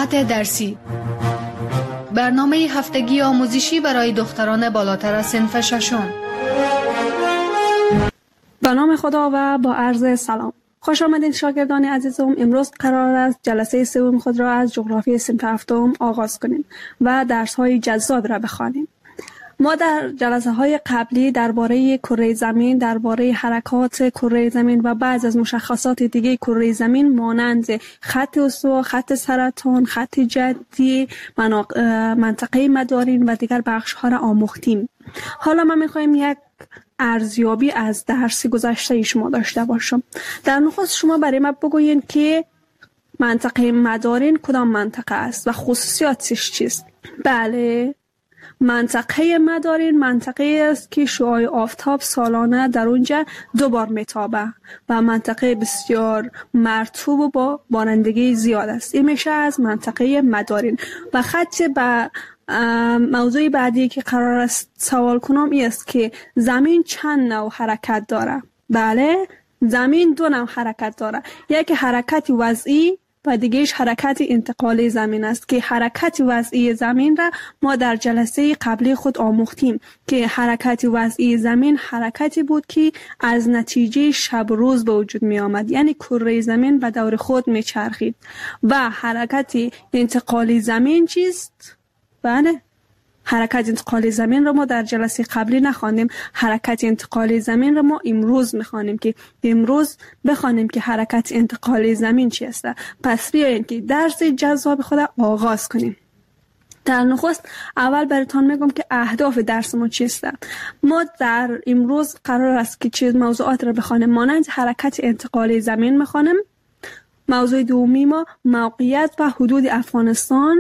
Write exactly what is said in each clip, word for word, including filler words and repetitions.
ساعت درسی، برنامه هفتگی آموزشی برای دختران بالاتر از صنف ششم. به نام خدا و با عرض سلام. خوش آمدید شاگردان عزیزم. امروز قرار است جلسه سوم خود را از جغرافی صنف هفتم آغاز کنیم و درس‌های جذاب را بخوانیم. ما در جلسه های قبلی درباره کره زمین، درباره حرکات کره زمین و بعض از مشخصات دیگه کره زمین مانند خط استوا، خط سرطان، خط جدی، منطقه مدارین و دیگر بخش ها را آموختیم. حالا ما میخوایم یک ارزیابی از درس گذشته شما داشته باشم. در نخست شما برای ما بگوین که منطقه مدارین کدام منطقه است و خصوصیاتش چیست؟ بله، منطقه مدارین منطقه است که شعاع آفتاب سالانه در اونجا دو بار میتابه و منطقه بسیار مرطوب و با بارندگی زیاد است. این میشه از منطقه مدارین. و خط به موضوع بعدی که قرار است سوال کنم این است که زمین چند نوع حرکت داره؟ بله، زمین دو نوع حرکت داره. یکی حرکت وضعی و دیگهش حرکت انتقالی زمین است که حرکت وضعی زمین را ما در جلسه قبلی خود آموختیم که حرکت وضعی زمین حرکتی بود که از نتیجه شب روز به وجود می آمد، یعنی کره زمین به دور خود می چرخید. و حرکت انتقالی زمین چیست؟ بله، حرکت انتقالی زمین را ما در جلسه قبلی نخواندیم. حرکت انتقالی زمین را ما امروز میخوانیم که امروز بخوانیم که حرکت انتقالی زمین چی است. پس بیایید که درس جذاب خود آغاز کنیم. در نخست اول براتون میگم که اهداف درس ما چیست. ما در امروز قرار است که چه موضوعات را بخوانیم. مانند حرکت انتقالی زمین میخوانیم. موضوع دومی ما موقعیت و حدود افغانستان.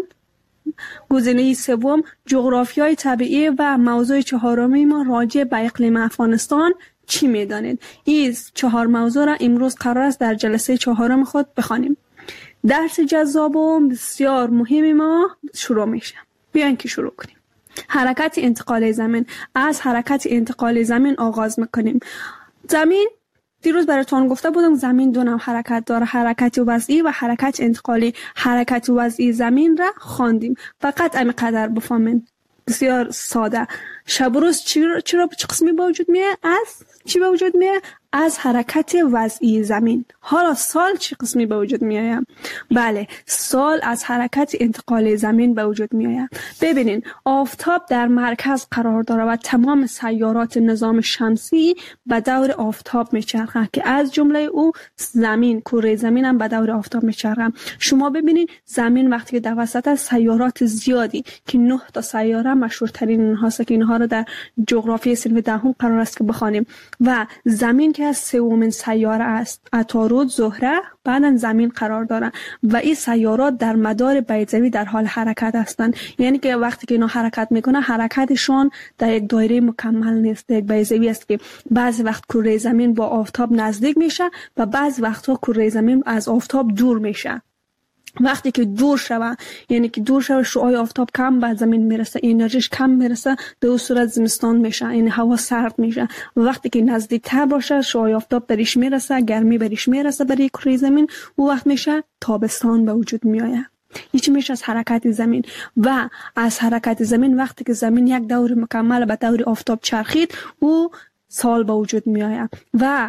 گزینه سوم جغرافیای طبیعی و موضوع چهارمی ما راجع به اقلیم افغانستان چی میدانید. این چهار موضوع را امروز قرار است در جلسه چهارم خود بخوانیم. درس جذاب و بسیار مهمی ما شروع میشه. بیاین که شروع کنیم. حرکت انتقالی زمین. از حرکت انتقالی زمین آغاز میکنیم. زمین دیروز براتون گفته بودم زمین دو نوع حرکت داره، حرکت وضعی و حرکت انتقالی. حرکت وضعی زمین را خواندیم. فقط اینقدر بفهمین، بسیار ساده. شب و روز چرا چرا چه قسمی به وجود میاد؟ از چی به وجود میاد؟ از حرکت وضعی زمین. حالا سال چه قسمی به وجود میاد؟ بله، سال از حرکت انتقالی زمین به وجود میاد. ببینین، آفتاب در مرکز قرار داره و تمام سیارات نظام شمسی به دور آفتاب میچرخند که از جمله او زمین، کره زمین هم به دور آفتاب میچرخند. شما ببینین زمین وقتی که در وسط سیارات زیادی که نه تا سیاره مشهورترین اونهاست که اینها رو در جغرافی صنف دهم قرار است که بخوانیم و زمین که از سومین سیاره است. عطارد، زهره، بعدن زمین قرار دارن و این سیارات در مدار بیضوی در حال حرکت هستند. یعنی که وقتی که اینا حرکت میکنه حرکتشون در یک دایره مکمل نیست، یک بیضوی است که بعضی وقت کره زمین با آفتاب نزدیک میشه و بعضی وقتها کره زمین از آفتاب دور میشه. وقتی که دور شوه، یعنی که دور شوه، شعاع آفتاب کم به زمین میرسه، انرژیش کم میرسه، در اون صورت زمستان میشه، یعنی هوا سرد میشه. و وقتی که نزدیکتر باشه، شعاع آفتاب بهش میرسه، گرمی بهش میرسه برای کره زمین، اون وقت میشه تابستان به وجود میآید. هیچ میشه از حرکت زمین. و از حرکت زمین وقتی که زمین یک دور مکمل به دور آفتاب چرخید، او سال به وجود میآید. و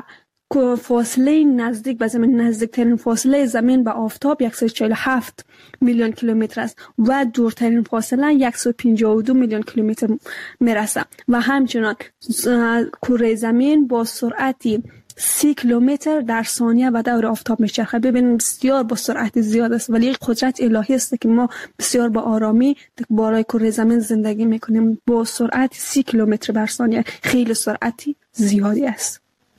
فاصله نزدیک به زمین، نزدیکترین فاصله زمین به آفتاب صد و چهل و هفت میلیون کیلومتر است و دورترین فاصله صد و پنجاه و دو میلیون کیلومتر میرسه. و همچنان کره زمین با سرعتی سی کیلومتر در ثانیه به دور آفتاب میچرخه. ببینید بسیار با سرعت زیاد است، ولی قدرت الهی است که ما بسیار با آرامی بالای کره زمین زندگی میکنیم. با سرعت سی کیلومتر بر ثانیه، خیلی سرعتی زیادی است.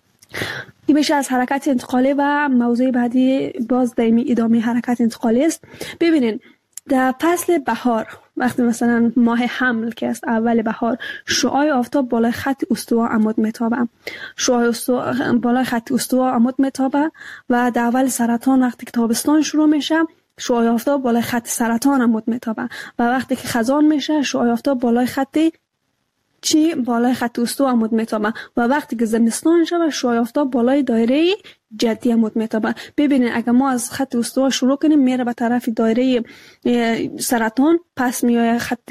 این میشه از حرکت انتقالی. و موضوع بعدی باز دائمی ادامه حرکت انتقالی است. ببینین در فصل بهار، وقتی مثلا ماه حمل که است، اول بهار، شعاع آفتاب بالای خط استوا عمود میتابه. شعاع استوا بالای خط استوا عمود میتابه و در اول سرطان وقتی که تابستان شروع میشه، شعاع آفتاب بالای خط سرطان عمود میتابه و وقتی که خزان میشه، شعاع آفتاب بالای خط چی بالای خط استوا عمود میتابه و وقتی که زمستان شود، شعاع آفتاب بالای دایره جدی عمود میتابه. ببینید اگر ما از خط استوا شروع کنیم میره به طرف دایره سرطان، پس میای خط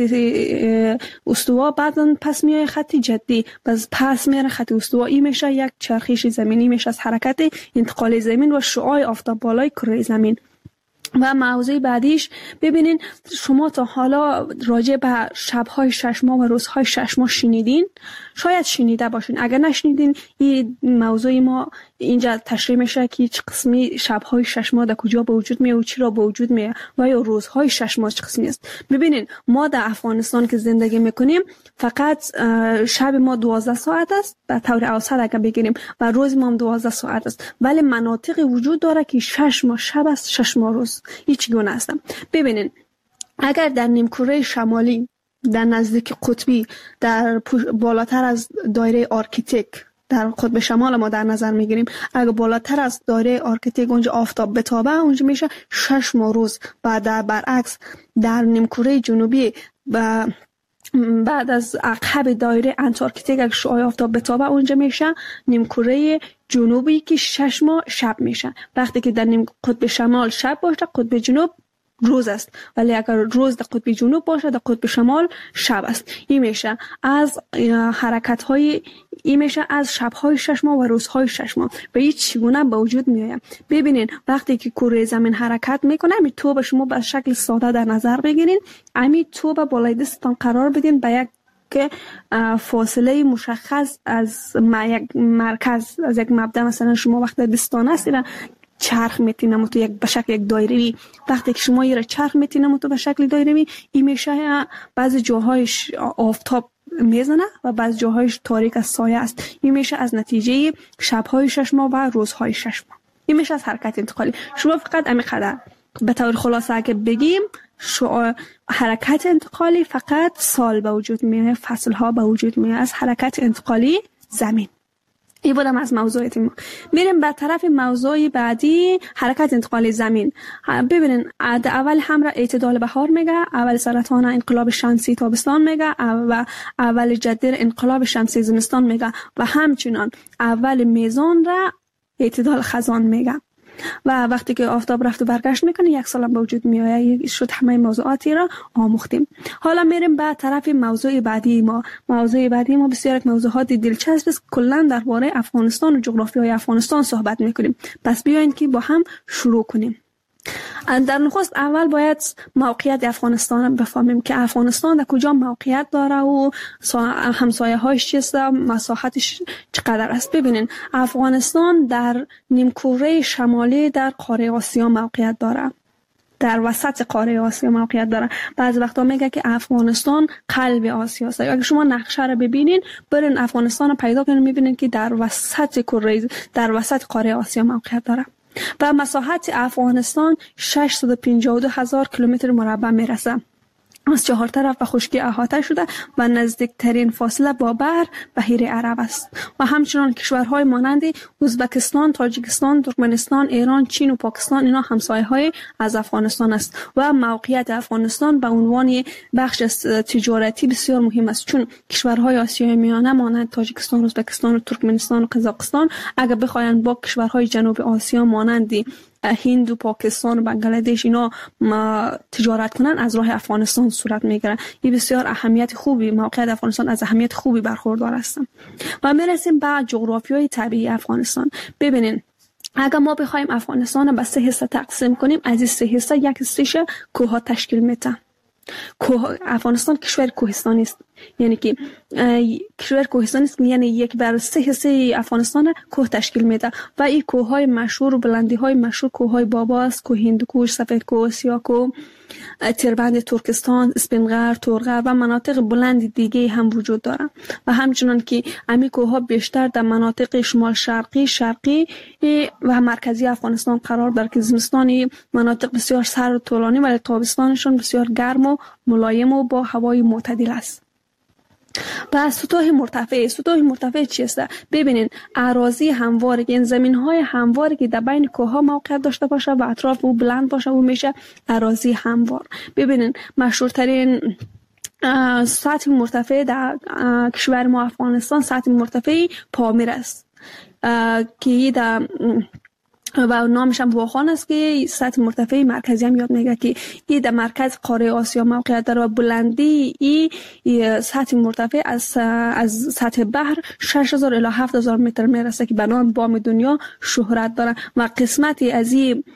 استوا، بعدن پس میای خط جدی، پس پس میره خط استوا. این میشه یک چرخش زمینی، میشه از حرکت انتقال زمین و شعاع آفتاب بالای کره زمین. و موضوع بعدیش ببینین، شما تا حالا راجع به شب‌های شش ماه و روزهای شش ماه شنیدین؟ شاید شنیده باشین. اگر نشنیدین، این موضوع ما اینجا تشریح میشه که چه قسمی شب‌های شش ماه در کجا به وجود میاد و چرا به وجود میاد و یا روزهای شش ماه چه قسمی است. ببینین ما در افغانستان که زندگی میکنیم فقط شب ما دوازده ساعت است به طور اوسط اگر بگیریم و روز ما هم دوازده ساعت است، ولی مناطق وجود داره که شش ماه شب است، شش ماه روز. هیچ گونه است. ببینین اگر در نیمکره شمالی در نزدیک قطبی در بالاتر از دایره آرکتیک در قطب شمال ما در نظر میگیریم، اگر بالاتر از دایره آرکتیک اونجا آفتاب بتابه اونجا میشه شش ماه روز. بعد برعکس در نیمکره جنوبی و بعد از عقب دایره انتارکتیک اگر شعاع آفتاب بتابه اونجا میشه نیمکره جنوبی که شش ماه شب میشه. وقتی که در نیم قطب شمال شب باشه، قطب جنوب روز است، ولی اگر روز در قطب جنوب باشه در قطب شمال شب است. این میشه از حرکت های این میشه از شب های شش ماه و روزهای شش ماه و این چگونه به وجود میاد. ببینین وقتی که کره زمین حرکت میکنه، می تو به شما به شکل ساده در نظر بگیرین، امی تو به بالای دستتان قرار بدین به یک که فاصله مشخص از یک مرکز، از یک مبدا. مثلا شما وقتی دستان است اینا چرخ میتینم تو یک به شکل یک دایره‌ای، وقتی که شما اینا چرخ میتینم تو به شکل دایره‌ای، این میشه بعضی جاهایش آفتاب میزنه و بعضی جاهایش تاریک از سایه است. این میشه از نتیجه شب‌های شش ماه و روزهای شش ماه. این میشه از حرکت انتقالی. شما فقط همینقدر به طور خلاصه اگه بگیم، شو حرکت انتقالی فقط سال به وجود میاد، فصل ها به وجود میاد از حرکت انتقالی زمین. این بودم از موضوعات ما. میریم به طرف موضوع بعدی، حرکت انتقالی زمین. ببینین اول هم را اعتدال بهار میگه، اول سرطان انقلاب شمسی تابستان میگه و اول جدیر انقلاب شمسی زمستان میگه و همچنان اول میزان را اعتدال خزان میگه. و وقتی که آفتاب رفت و برگشت میکنه یک سال به وجود میاد. شد همه موضوعاتی را آموختیم. حالا میریم به طرف موضوع بعدی ما. موضوع بعدی ما بسیار یک موضوعات دلچسب است. کلا درباره افغانستان و جغرافیای افغانستان صحبت میکنیم. پس بیاین که با هم شروع کنیم. در نخست اول باید موقعیت افغانستان بفهمیم که افغانستان در کجا موقعیت داره و همسایه هاش چیست، مساحتش چقدر است. ببینین افغانستان در نیمکره شمالی در قاره آسیا موقعیت داره، در وسط قاره آسیا موقعیت داره. بعضی وقتا میگه که افغانستان قلب آسیا است. اگه شما نقشه رو ببینین، برین افغانستان رو پیدا کنین، میبینین که در وسط کره در وسط قاره آسیا موقعیت داره و مساحت افغانستان ششصد و پنجاه و دو هزار کیلومتر مربع میرسه. از چهار طرف به خشکی احاطه شده و نزدیکترین فاصله با بحر بحیره عرب است و همچنان کشورهای مانند ازبکستان، تاجیکستان، ترکمنستان، ایران، چین و پاکستان اینا همسایه‌های از افغانستان است و موقعیت افغانستان به عنوان بخش از تجارتی بسیار مهم است، چون کشورهای آسیای میانه مانند تاجیکستان، ازبکستان و ترکمنستان و قزاقستان اگر بخواین با کشورهای جنوب آسیا مانند هند و پاکستان و بنگلادش اینا تجارت کنن، از راه افغانستان صورت میگیره. این بسیار اهمیت خوبی، موقعیت افغانستان از اهمیت خوبی برخوردار است. و میرسیم به جغرافیای طبیعی افغانستان. ببینین اگر ما بخوایم افغانستان به سه حصه تقسیم کنیم، از این سه حصه یک حصهش کوه تشکیل میده. کوه افغانستان کشور کوهستانی است، یعنی که کشور کوهستانی است، یعنی یک بر سه حصه افغانستان کوه تشکیل میده و این کوههای مشهور و بلندی های مشهور کوههای بابا است، کوه هندوکش، سفیدکوه، سیاکوه، تیربند ترکستان، اسپینغر، تورغر و مناطق بلند دیگه هم وجود داره و همچنان که امی کوهها بیشتر در مناطق شمال شرقی، شرقی و مرکزی افغانستان قرار داره که زمستانی مناطق بسیار سرد و طولانی ولی تابستانشون بسیار گرم و ملایم و با هوای معتدل است. و سطوح مرتفع، سطوح مرتفع چیست؟ ببینین اراضی همواره، این زمین های همواره که در بین کوه ها موقعیت داشته باشه و اطراف او بلند باشه و میشه اراضی هموار. ببینین مشهورترین سطح مرتفع در کشور ما افغانستان سطح مرتفع پامیر است که در و نامش هم واخان است که سطح مرتفع مرکزی هم یاد میگه که این در مرکز قاره آسیا موقعیت داره و بلندی این سطح مرتفع از از سطح بحر شش هزار الی هفت هزار متر میرسه که به نام بام دنیا شهرت داره و قسمتی از این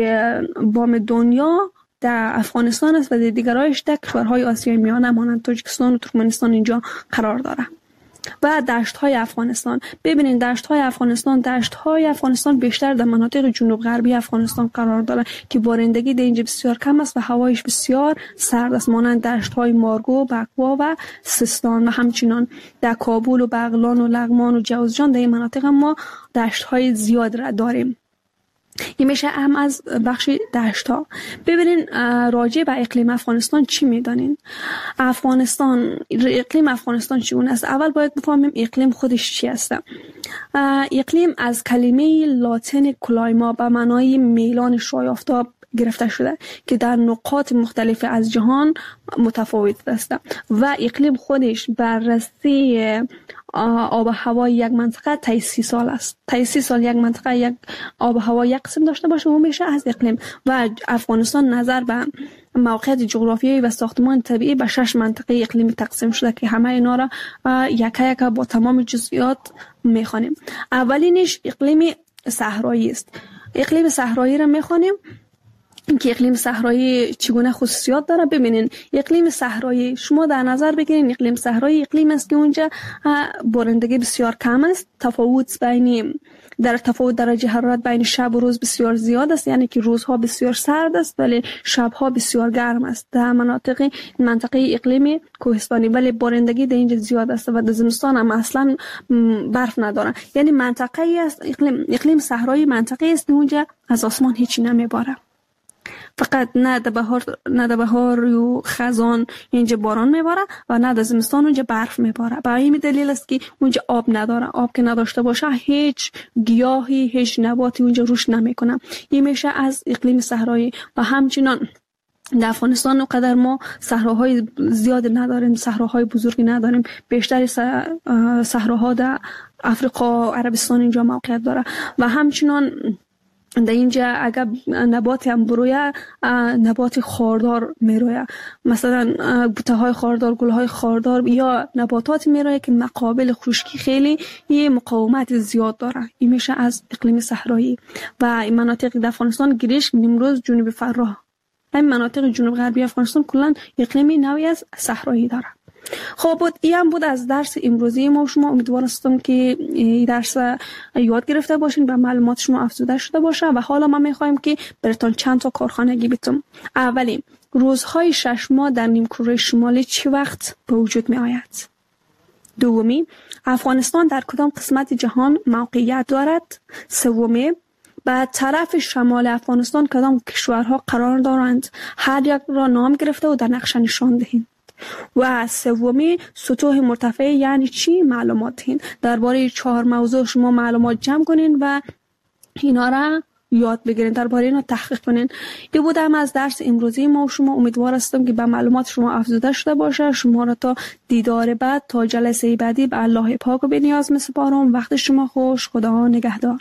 بام دنیا در افغانستان است و در دیگرایش در کشورهای آسیای میانه مانند تاجیکستان و ترکمنستان اینجا قرار داره. و دشت های افغانستان، ببینید دشت های افغانستان دشت های افغانستان بیشتر در مناطق جنوب غربی افغانستان قرار داره که بارندگی در اینجا بسیار کم است و هوایش بسیار سرد است، مانند دشت های مارگو، بکوا و سیستان و همچنان در کابل و بغلان و لغمان و جوزجان در این مناطق ما دشت های زیاد را داریم. این میشه هم از بخش دشت ها. ببینین راجع به اقلیم افغانستان چی میدانین؟ افغانستان اقلیم افغانستان چگونه است؟ اول باید بفهمیم اقلیم خودش چی است. اقلیم از کلمه لاتین کلایما به معنای میلان شعاع آفتاب گرفته شده که در نقاط مختلف از جهان متفاوت است و اقلیم خودش بررسی آب و هوای یک منطقه تا سی سال است. تا سی سال یک منطقه یک آب و هوا یک قسم داشته باشه و میشه از اقلیم. و افغانستان نظر به موقعیت جغرافیایی و ساختمان طبیعی به شش منطقه اقلیمی تقسیم شده که همه اینا را یک یک با تمام جزئیات میخوانیم. اولینش اقلیم صحرایی است. اقلیم صحرایی را میخوانیم که اقلیم صحرایی چگونه خصوصیات داره. ببینین اقلیم صحرایی شما در نظر بگیرین اقلیم صحرایی اقلیم است که اونجا بارندگی بسیار کم است، تفاوت بین در تفاوت درجه حرارت بین شب و روز بسیار زیاد است، یعنی که روزها بسیار سرد است ولی شبها بسیار گرم است. در مناطق منطقه اقلیم کوهستانی ولی بارندگی در اینجا زیاد است و در زمستان هم اصلا برف نداره. یعنی منطقه است اقلیم اقلیم صحرایی منطقه است که اونجا از آسمان هیچی نمیباره، فقط نه در بهار نه در بهار و خزان اینجا باران میباره و نه در زمستان اونجا برف میباره. به این دلیل است که اونجا آب نداره. آب که نداشته باشه هیچ گیاهی هیچ نباتی اونجا رشد نمیکنه. این میشه از اقلیم صحرایی. و همچنان در افغانستان اونقدر ما صحراهای زیاد نداریم، صحراهای بزرگی نداریم. بیشتر صحراها در افریقا و عربستان اینجا موقعیت داره و همچنان در اینجا اگر نباتی هم برویه نبات خاردار میرویه، مثلا بوته های خاردار، گل های خاردار یا نباتات میرویه که مقابل خشکی خیلی یه مقاومت زیاد داره. این میشه از اقلیم صحرایی. و این مناطق در افغانستان گریشک، نیمروز، جنوب فراه، این مناطق جنوب غربی افغانستان کلا اقلیمی نوعی از صحرایی داره. خب بود این هم بود از درس امروزی ما. شما امیدوار هستم که این درس یاد گرفته باشین و معلومات شما افزوده شده باشه. و حالا ما میخوایم که براتون چند تا کارخانگی بتم. اولی، روزهای شش ماه در نیمکره شمالی چه وقت به وجود می آید؟ دومی، افغانستان در کدام قسمت جهان موقعیت دارد؟ سومی، به طرف شمال افغانستان کدام کشورها قرار دارند؟ هر یک را نام گرفته و در نقشه نشان دهید. و سومی، سطوح مرتفع یعنی چی؟ معلومات دهید. درباره چهار موضوع شما معلومات جمع کنین و اینا را یاد بگیرین، درباره اینا تحقیق کنین. این بود هم از درس امروزی ما. شما امیدوار هستم که به معلومات شما افزوده شده باشه. شما را تا دیدار بعد، تا جلسه بعدی به الله پاک و به نیاز میسپارم. وقت شما خوش. خدا نگهدار.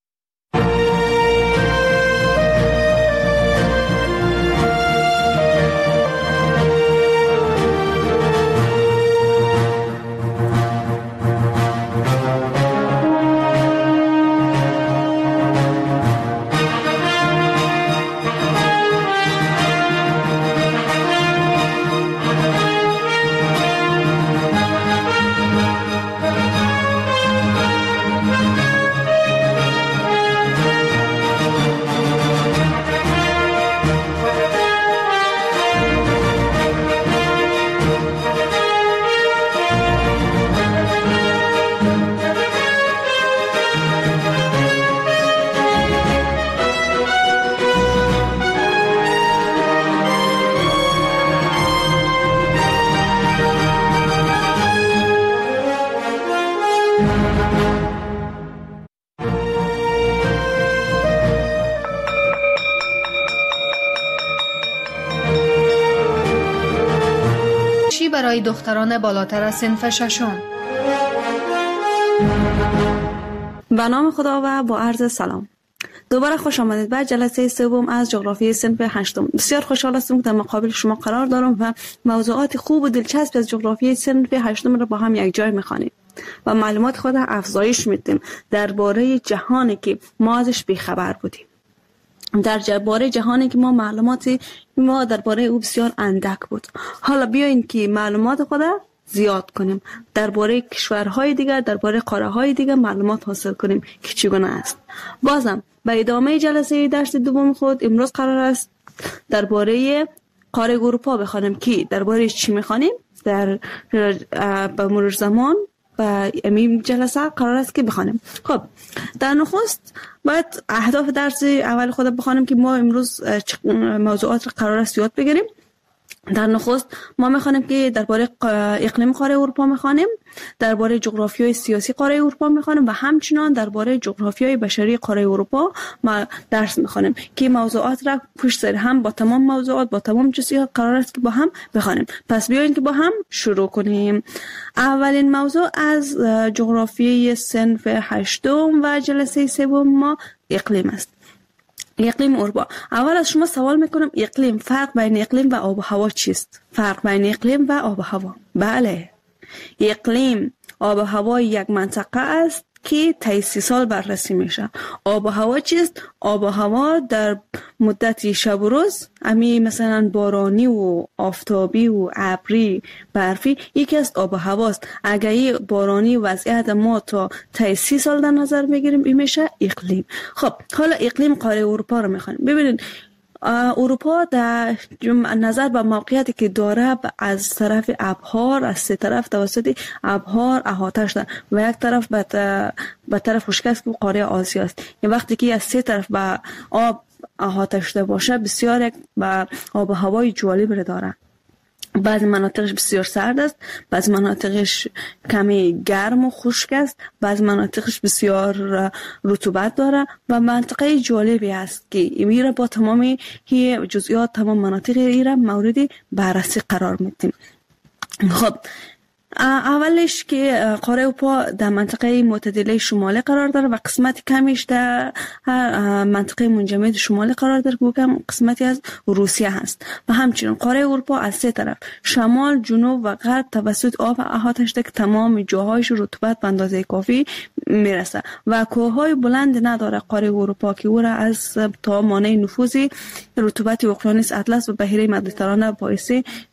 برای دختران بالاتر از صنف ششم. به نام خدا و با عرض سلام. دوباره خوش آمدید به جلسه سوم از جغرافی صنف هشتم. بسیار خوشحال هستم که در مقابل شما قرار دارم و موضوعات خوب و دلچسب از جغرافی صنف هشتم را با هم یک جای می‌خوانیم و معلومات خود افزایش میدیم درباره جهانی که ما ازش بیخبر بودیم. در درباره جهانی که ما معلوماتی ما درباره او بسیار اندک بود. حالا بیاین که معلومات خود زیاد کنیم، درباره کشورهای دیگر، درباره قاره‌های دیگر معلومات حاصل کنیم که چگونه است. بازم به ادامه جلسه درس دوم خود امروز قرار است درباره قاره اروپا بخوانیم که درباره چی میخوانیم در به مرور زمان و امین جلسه قرار است که بخوانیم. خب در نخست باید اهداف درس اول خود بخوانیم که ما امروز موضوعات قرار است یاد بگیریم. در نخست ما میخوانیم که درباره اقلیم قاره اروپا میخوانیم، درباره جغرافیای سیاسی قاره اروپا میخوانیم و همچنان درباره جغرافیای بشری قاره اروپا ما درس میخوانیم که موضوعات را پشت سر هم با تمام موضوعات با تمام جزئیات قرار است که با هم بخوانیم. پس بیاین که با هم شروع کنیم. اولین موضوع از جغرافیای صنف هشتم و جلسه سوم ما اقلیم است. اقلیم اروپا. اول از شما سوال میکنم اقلیم، فرق بین اقلیم و آب و هوا چیست؟ فرق بین اقلیم و آب و هوا. بله، اقلیم آب و هوا یک منطقه است که طی سی سال بررسی میشه. آب و هوا چیست؟ آب و هوا در مدت شب و روز، امی مثلا بارانی و آفتابی و ابری برفی یکی از آب و هواست. اگر این بارانی وضعیت ما تا طی سی سال در نظر بگیریم این میشه اقلیم. خب حالا اقلیم قاره اروپا رو میخوانیم. ببینید اروپا در نظر به موقعیتی که داره از طرف ابحار، از سه طرف توسط ابحار احاطه شده و یک طرف به طرف خشک است که قاره آسیا است. این وقتی که از سه طرف به آب احاطه شده باشه بسیار یک به آب و هوای جالب داره. بعضی مناطقش بسیار سرد است، بعضی مناطقش کمی گرم و خشک است، بعضی مناطقش بسیار رطوبت داره و منطقه جالبی است که میره با تمامی جزئیات تمام مناطق ایران مورد بررسی قرار میدیم. خب اولش که قاره اروپا در منطقه معتدله شمالی قرار داره و قسمت کمیش در منطقه منجمد شمالی قرار داره که کم قسمتی از روسیه هست و همچنین قاره اروپا از سه طرف شمال، جنوب و غرب توسط آب احاطه شده که تمام جاهایش رطوبت به اندازه کافی میرسه و کوههای بلند نداره قاره اروپا که او را از تا مانع نفوذ رطوبت اقیانوس اطلس و بحیره مدیترانه باعث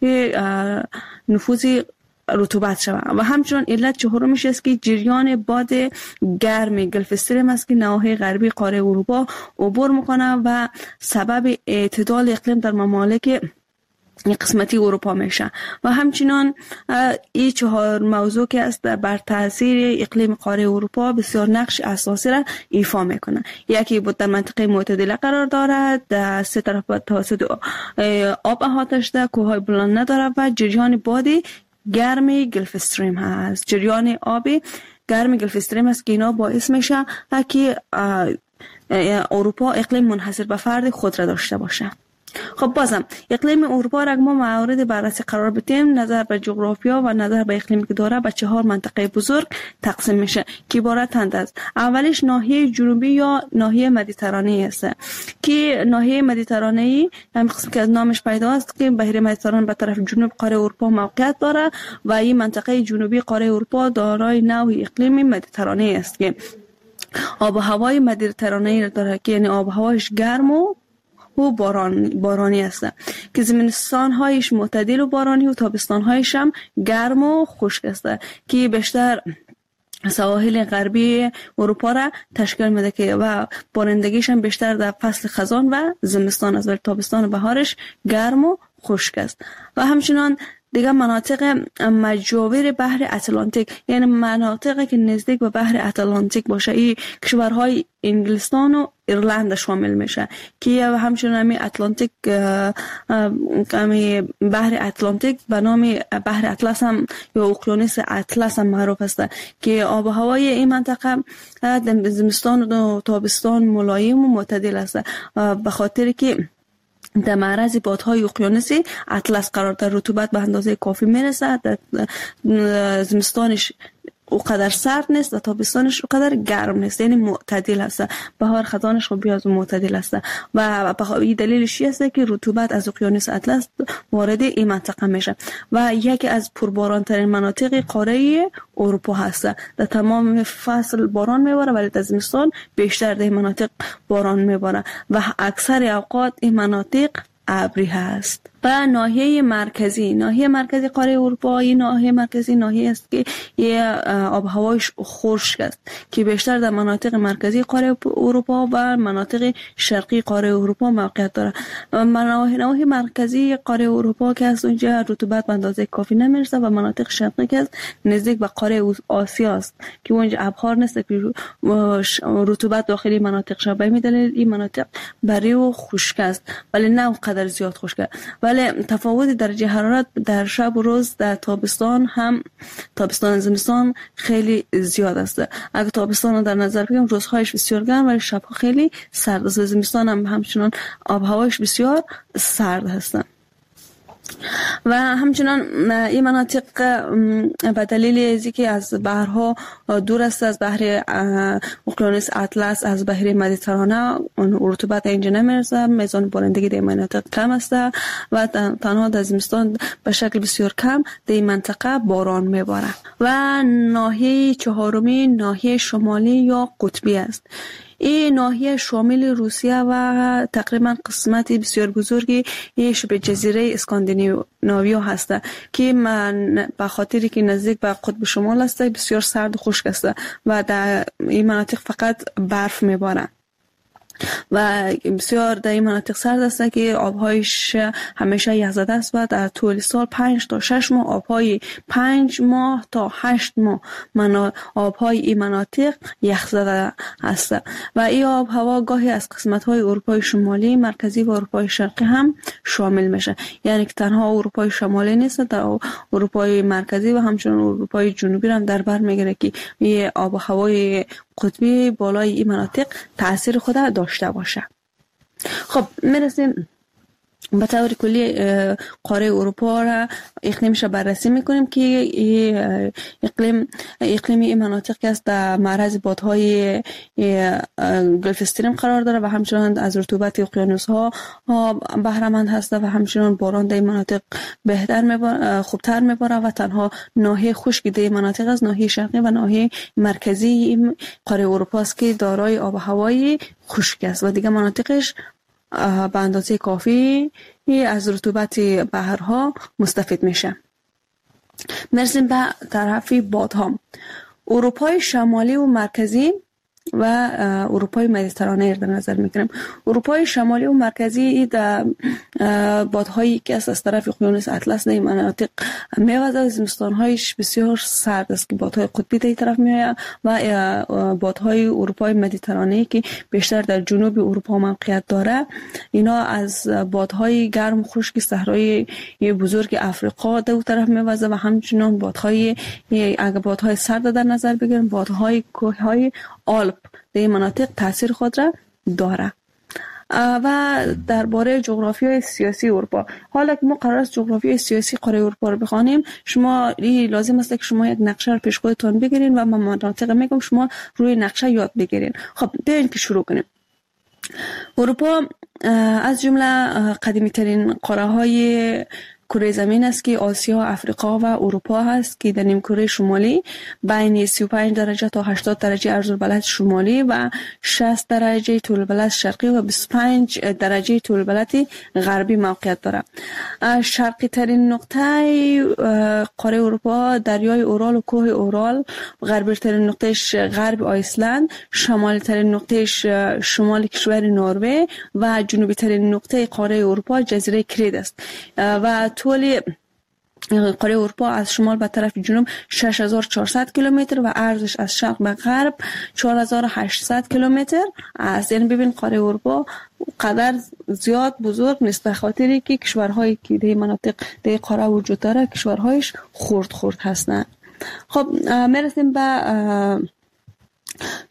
نفوذ رطوبت شود و همچنین علت چهارمش است که جریان باد گرم گلف استریم است که نواحی غربی قاره اروپا عبور میکنه و سبب اعتدال اقلیم در ممالک این قسمتی اروپا میشه و همچنان این چهار موضوع که است بر تاثیر اقلیم قاره اروپا بسیار نقش اساسی را ایفا میکنه. یکی بود در منطقه معتدله قرار دارد، در سه طرف توسط آب احاطه شده، کوههای بلند نداره و جریان باد گرم گلف استریم هست. جریان آبی گرم گلف استریم است که اینا باعث میشه که اروپا اقلیم منحصر به فرد خود را داشته باشه. خب بازم اقلیم اروپا را ما مورد بررسی قرار بدیم. نظر به جغرافیا و نظر به اقلیمی که داره به چهار منطقه بزرگ تقسیم میشه که عبارتند از اولیش ناحیه جنوبی یا ناحیه مدیترانه است که ناحیه مدیترانه هم قسم که از نامش پیدا است که بحیره مدیترانه به طرف جنوب قاره اروپا موقعیت داره و این منطقه جنوبی قاره اروپا دارای نوع اقلیم مدیترانه است که آب و هوای مدیترانه داره که یعنی آب و هوایش گرم و و باران بارانی است که زمستان هایش معتدل و بارانی و تابستان هایش هم گرم و خشک است که بیشتر سواحل غربی اروپا را تشکیل میده که و بارندگیش هم بیشتر در فصل خزان و زمستان است و تابستان و بهارش گرم و خشک است و همچنان دیگه مناطق مجاور بحر اتلانتیک یعنی مناطقی که نزدیک به بحر اتلانتیک باشه این کشورهای انگلستان و ایرلند شامل میشه که همچنین همین اتلانتیک همین بحر اتلانتیک به نام بحر اطلس هم یا اقیانوس اطلس هم معروف است که آب و هوای این منطقه زمستان و تابستان ملایم و معتدل است به خاطر که در معرض بادهای اقیانوسی اطلس قرار دارد. رطوبت به اندازه کافی میرسه، در زمستانش اونقدر سرد نیست و تابستانش اونقدر گرم نیست، یعنی معتدل هست. بهار خزانش خب بیاز معتدل هست و این دلیلش است که رطوبت از اقیانوس اطلس وارد این منطقه میشه و یکی از پرباران ترین مناطق قاره اروپا هست. در تمام فصل باران میباره ولی در زمستان بیشتر در مناطق باران میباره و اکثر اوقات این مناطق ابری هست. و ناحیه مرکزی ناحیه مرکزی قاره اروپا، این ناحیه مرکزی ناحیه است که یه آب هوایش خشک است که بیشتر در مناطق مرکزی قاره اروپا و مناطق شرقی قاره اروپا موقعیت داره. ناحیه مرکزی قاره اروپا که از اونجا رطوبت به اندازه کافی نمیرسه و مناطق شرقی که است نزدیک به قاره آسیا است که اونجا ابخار نیست که رطوبت داخلی مناطق شبیه میدلیل این مناطق بری و خشک است ولی نه اونقدر زیاد خشک. ولی تفاوت درجه حرارت در شب و روز در تابستان هم تابستان زمستان خیلی زیاد است. اگر تابستان رو در نظر بگیریم روزهایش بسیار گرم ولی شبها خیلی سرد است. زمستان هم همچنان آب هوایش بسیار سرد هست. و همچنان این مناطق به دلیل از اینکه از بحرها دور است، از بحر اقیانوس اطلس، از بحر مدیترانه، رطوبت اینجا نمیرسه، میزان بارندگی در مناطق کم است و تنها در زمستان به شکل بسیار کم در این منطقه باران میباره. و ناحیه چهارمی ناحیه شمالی یا قطبی است. این ناحیه شامل روسیه و تقریبا قسمتی بسیار بزرگی شبه جزیره اسکاندیناویا هست که من به خاطری که نزدیک به قطب شمال است بسیار سرد و خشک است و در این مناطق فقط برف میباره و بسیار در این مناطق سرد است که آبهایش همیشه یخزده است و در طول سال پنج تا شش ماه آبهای پنج ماه تا هشت ماه منا... آبهای این مناطق یخزده است و این آب هوا گاهی از قسمت‌های اروپای شمالی، مرکزی و اروپای شرقی هم شامل میشه. یعنی که تنها اروپای شمالی نیست، در اروپای مرکزی و همچنین اروپای جنوبی هم در بر میگیره که این آب هوای قطبی بالای این مناطق تأثیر خود داشته باشه. خب میرسیم به طور کلی قاره اروپا را اقلیمش بررسی میکنیم که اقلیم اقلیمی این مناطق که است در معرض بادهای گلف استریم قرار داره و همچنان از رطوبت اقیانوس ها بهره مند هست و همچنان باران در این مناطق بهتر میباره، خوبتر میباره و تنها ناحیه خشک در این مناطق است ناحیه شرقی و ناحیه مرکزی قاره اروپا است که دارای آب و هوای خشک است و دیگه مناطقش به اندازه کافی از رطوبت بحرها مستفید میشه. مرسیم به طرف بادها. اروپای شمالی و مرکزی و اروپای مدیترانه در نظر میگیریم. اروپای شمالی و مرکزی در بادهایی که از طرف اقیانوس اطلس در مناطق میوزه و زمستانهایش بسیار سرد است که بادهای قطبی در طرف میآید و بادهای اروپای مدیترانه که بیشتر در جنوب اروپا موقعیت داره اینا از بادهای گرم و خشک صحرای بزرگ افریقا در اون طرف میوزه و همچنین بادهای اگه بادهای سرد در نظر بگیریم بادهای کوههای آلپ در این مناطق تاثیر خود را داره. و درباره جغرافیای سیاسی اروپا، حالا که ما قرار است جغرافیای سیاسی قاره اروپا رو بخوانیم، شما لازم است که شما یک نقشه رو پیش خودتون بگیرین و من مناطق میگم شما روی نقشه یاد بگیرین. خب بیاین که شروع کنیم. اروپا از جمله قدیمی ترین قاره های کره زمین است که آسیا، افریقا و اروپا هست که در نیمکره شمالی بین سی و پنج درجه تا هشتاد درجه عرض البلد شمالی و شصت درجه طول البلد شرقی و بیست و پنج درجه طول البلد غربی موقعیت دارد. شرقی ترین نقطه قاره اروپا دریای اورال و کوه اورال، غربی ترین نقطهش غرب آیسلند، شمالی ترین نقطهش شمال کشور نروژ و جنوبی ترین نقطه قاره اروپا جزیره کرید است و طول قاره اروپا از شمال به طرف جنوب شش هزار و چهارصد کیلومتر و عرضش از شرق به غرب چهار هزار و هشتصد کیلومتر است. یعنی ببین قاره اروپا قدر زیاد بزرگ نیست به خاطری که کشورهایی که در مناطق در قاره وجود داره کشورهایش خرد خرد هستند. خب میرسیم به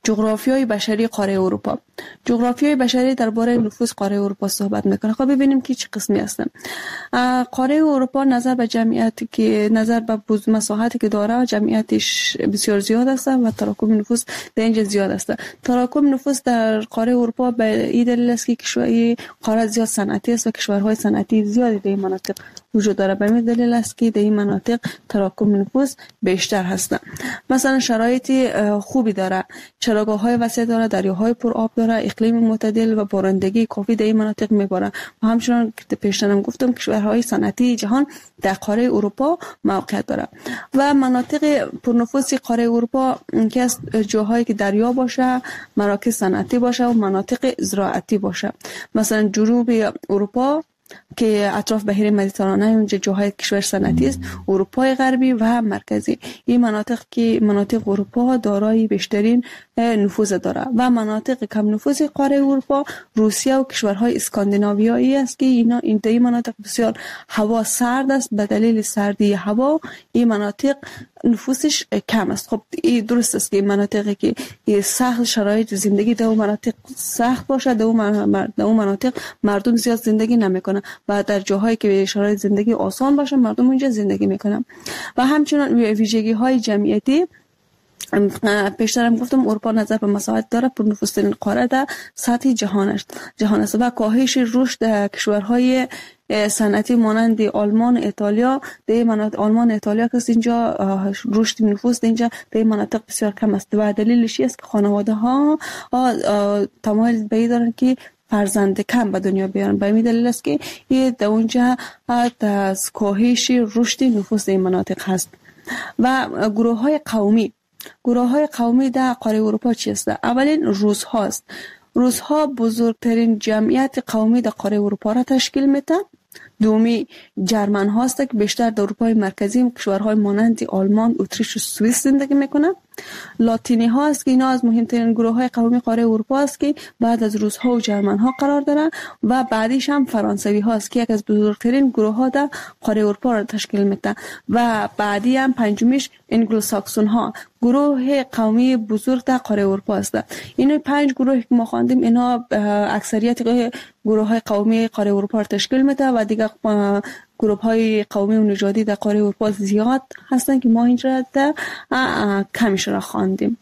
جغرافیای بشری قاره اروپا. جغرافیای بشری درباره نفوذ قاره اروپا صحبت میکنه. خب ببینیم که چه قسمی هستن. قاره اروپا نظر به جمعیتی که نظر به بزرگ مساحتی که داره، جمعیتش بسیار زیاد است و تراکم نفوذ در اینجا زیاد است. تراکم نفوذ در قاره اروپا به این دلیل است که کشورهای قاره زیاد صنعتی است و کشورهای صنعتی زیادی در این مناطق وجود داره. به همین دلیل است که در این مناطق تراکم نفوذ بیشتر هست. مثلا شرایط خوبی داره، چراگاه‌های وسیع داره، دریاهای پر آب داره، اقلیم معتدل و بارندگی کافی در این مناطق میباره و همچنان که پیشترم گفتم کشورهای صنعتی جهان در قاره اروپا موقعیت داره. و مناطق پرنفوذ قاره اروپا که از جاهایی که دریا باشه، مراکز صنعتی باشه و مناطق زراعتی باشه. مثلا جنوب اروپا که اطراف بحیر مدیترانه، اونجا جاهای کشور صنعتی است، اروپای غربی و مرکزی. این مناطق که مناطق اروپا دارای بیشترین نفوذ داره و مناطق کم نفوذ قاره اروپا روسیه و کشورهای اسکاندیناویایی است که اینا این دای مناطق بسیار هوا سرد است. به دلیل سردی هوا این مناطق نفوذش کم است. خب این درست است که مناطقی که سخت شرایط زندگی در اون مناطق سخت باشه، در اون مناطق مردم زیاد زندگی نمیکنه و در جاهایی که شرایط زندگی آسان باشه مردم اونجا زندگی میکنن. و همچنین ویژگی های جمعیتی پیشترم گفتم اروپا نظر به مساحت داره، پرنفوذترین قاره در سطح جهان است جهان است و کاهش رشد کشورهای صنعتی مانند آلمان، ایتالیا، در مناطق آلمان، ایتالیا که اینجا رشد نفوذ اینجا در مناطق بسیار کم است و دلیلش است که خانواده ها تمایل به این دارن که فرزند کم به دنیا بیارن. به این دلیل است که این در اونجا از کاهش رشد نفوذ این مناطق هست. و گروه های قومی گروه های قومی در قاره اروپا چی است؟ اولین روس هاست. روس ها بزرگترین جمعیت قومی در قاره اروپا را تشکیل میده. دومی جرمن هاست که بیشتر در اروپای مرکزی کشورهای مانند آلمان، اتریش و سوئیس زندگی میکنند. لاتینی ها است که اینا از مهمترین گروه های قومی قاره اروپا است که بعد از روس ها و جرمن ها قرار دارند و بعدیش هم فرانسوی ها است که یک از بزرگترین گروه ها در قاره اروپا را تشکیل میده و بعدی هم پنجمیش انگلو ساکسون ها، گروه قومی بزرگ در قاره اروپا است. این پنج گروه که ما خواندیم اینا اکثریت گروه های قومی قاره اروپا را تشکیل میده و دیگه گروه های قومی و نژادی در قاره اروپا زیاد هستن که ما اینجا در کمش را خواندیم.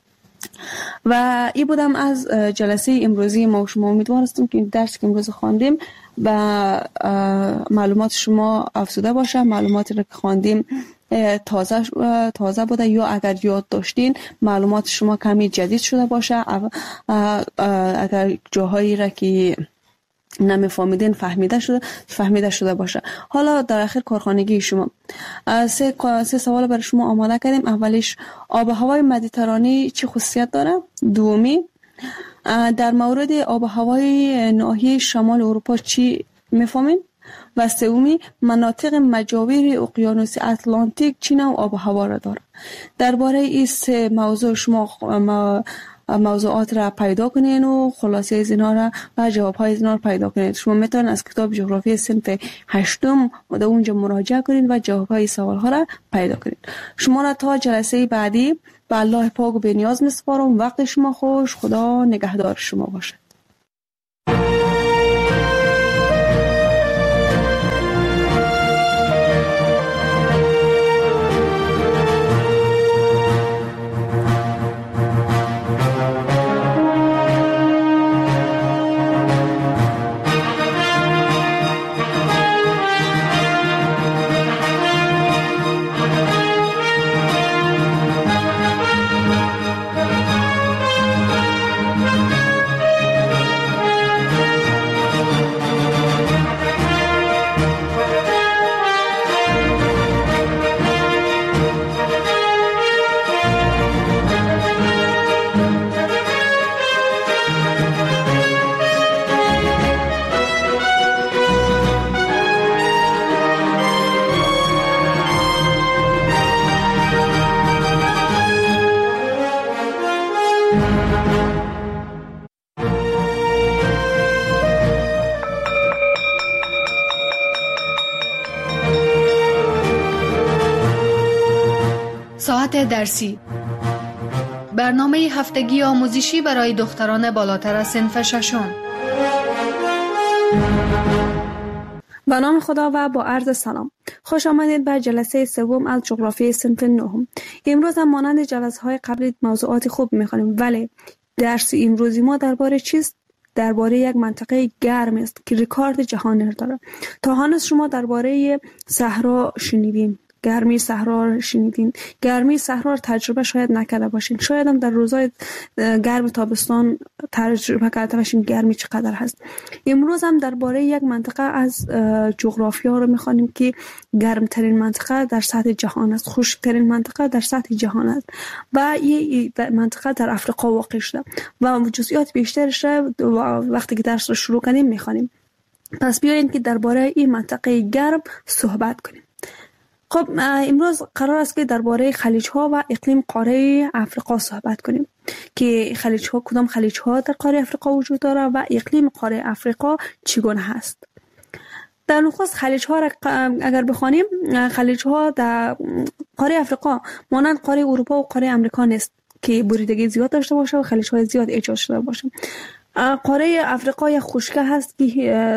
و این بودم از جلسه امروزی ما و شما. امیدوار هستم که این درس که امروز خواندیم و معلومات شما افزوده باشه، معلوماتی را که خواندیم تازه تازه بوده یا اگر یاد داشتین معلومات شما کمی جدید شده باشه، اگر جاهایی را که نمیفهمیدین فهمیده شده فهمیده شده باشه. حالا در آخر کارخانگی شما سه سه سوال برای شما آماده کردیم. اولیش آب و هوای مدیترانه چه خصوصیت داره؟ دومی در مورد آب و هوای ناحیه شمال اروپا چی میفهمین؟ و سومی مناطق مجاور اقیانوس اتلانتیک چه نوع آب و هوا را داره؟ درباره این سه موضوع شما موضوعات را پیدا کنین و خلاصه از اینا را و جواب های از اینا را پیدا کنین. شما میتونید از کتاب جغرافی صنف هشتم در اونجا مراجعه کنین و جواب های سوال ها را پیدا کنین. شما را تا جلسه بعدی به الله پاک و بی‌نیاز میسپارم. وقت شما خوش. خدا نگهدار شما باشه. ساعت درسی برنامه هفتگی آموزشی برای دختران بالاتر از صنف ششم. به نام خدا و با عرض سلام. خوش آمدید به جلسه سوم از جغرافی صنف نهم. امروز هم مانند جلسه های قبلی موضوعات خوب می‌خوانیم، ولی درس امروزی ما درباره چیست؟ درباره یک منطقه گرم است که رکورد جهانی داره. تا هنوز شما درباره صحرا شنیدین، گرمی صحرا را شنیدین. گرمی صحرا را تجربه شاید نکرده باشین، شاید هم در روزهای گرم تابستان تجربه کرده باشین گرمی چقدر هست. امروز هم درباره یک منطقه از جغرافیا رو می‌خوانیم که گرمترین منطقه در سطح جهان است، خشکترین منطقه در سطح جهان است و این منطقه در افریقا واقع شده و جزئیات بیشترش وقتی که درس رو شروع کنیم می‌خوانیم. پس بیایید که درباره این منطقه گرم صحبت کنیم. خب امروز قرار است که درباره خلیج‌ها و اقلیم قاره افریقا صحبت کنیم که خلیج‌ها کدام خلیج‌ها در قاره افریقا وجود داره و اقلیم قاره افریقا چگونه هست. در نخست خلیج‌ها را اگر بخوانیم، خلیج‌ها در قاره افریقا مانند قاره اروپا و قاره آمریکا نیست که بریدگی زیاد داشته باشه و خلیج‌های زیاد ایجاد شده باشه. قاره افریقا یک خشکه هست که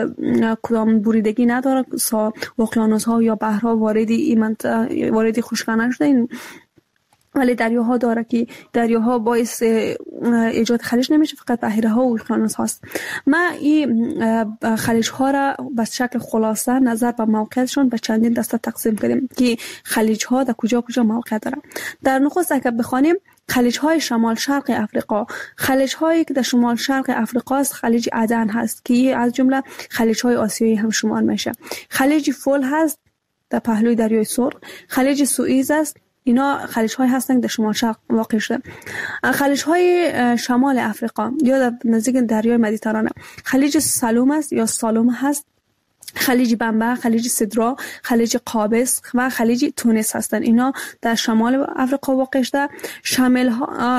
کدام بریدگی نداره، اقیانوس‌ها یا بحرها وارد این منطقه وارد خشکه نشده، ولی دریاها داره که دریاها باعث ایجاد خلیج نمیشه، فقط بحیره‌ها و اقیانوس‌ها هست. ما این خلیج‌ها را به شکل خلاصه نظر به موقعیتشون به چندین دسته تقسیم کردیم که خلیج‌ها در کجا کجا موقع دارن. در نخست اگر بخوانیم خلیج‌های شمال شرق افریقا، خلیج‌هایی که در شمال شرق افریقا است خلیج عدن هست که از جمله خلیج‌های آسیایی هم شمار میشه. خلیج فول هست در پهلوی دریای سرخ، خلیج سوئیز است، اینا خلیج‌های هستند در شمال شرق واقع شده. خلیج‌های شمال افریقا یا در نزدیک دریای مدیترانه، خلیج سالوم است یا سالوم هست، خلیج بمبا، خلیج سدرا، خلیج قابس و خلیج تونس هستند. اینا در شمال افریقا واقع شده. شامل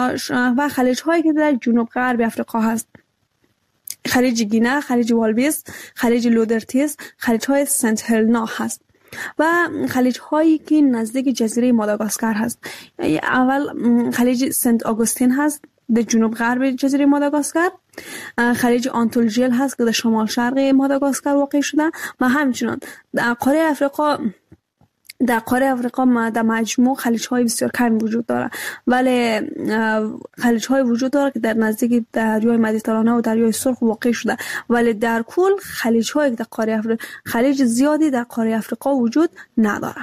و خلیج هایی که در جنوب غرب افریقا هست، خلیج گینه، خلیج والویس، خلیج لودرتیس، خلیج های سنت هلنا هست و خلیج هایی که نزدیک جزیره ماداگاسکار هست. اول خلیج سنت آگوستین هست در جنوب غرب جزیره ماداگاسکار، خلیج آنتولژیل هست که در شمال شرق ماداگاسکار واقع شده و همچنین در قاره افریقا در قاره افریقا در مجموع خلیج‌های بسیار کم وجود داره، ولی خلیج‌های وجود داره که در نزدیک دریای مدیترانه و دریای سرخ واقع شده، ولی در کل خلیج‌های در قاره افریقا خلیج زیادی در قاره افریقا وجود نداره.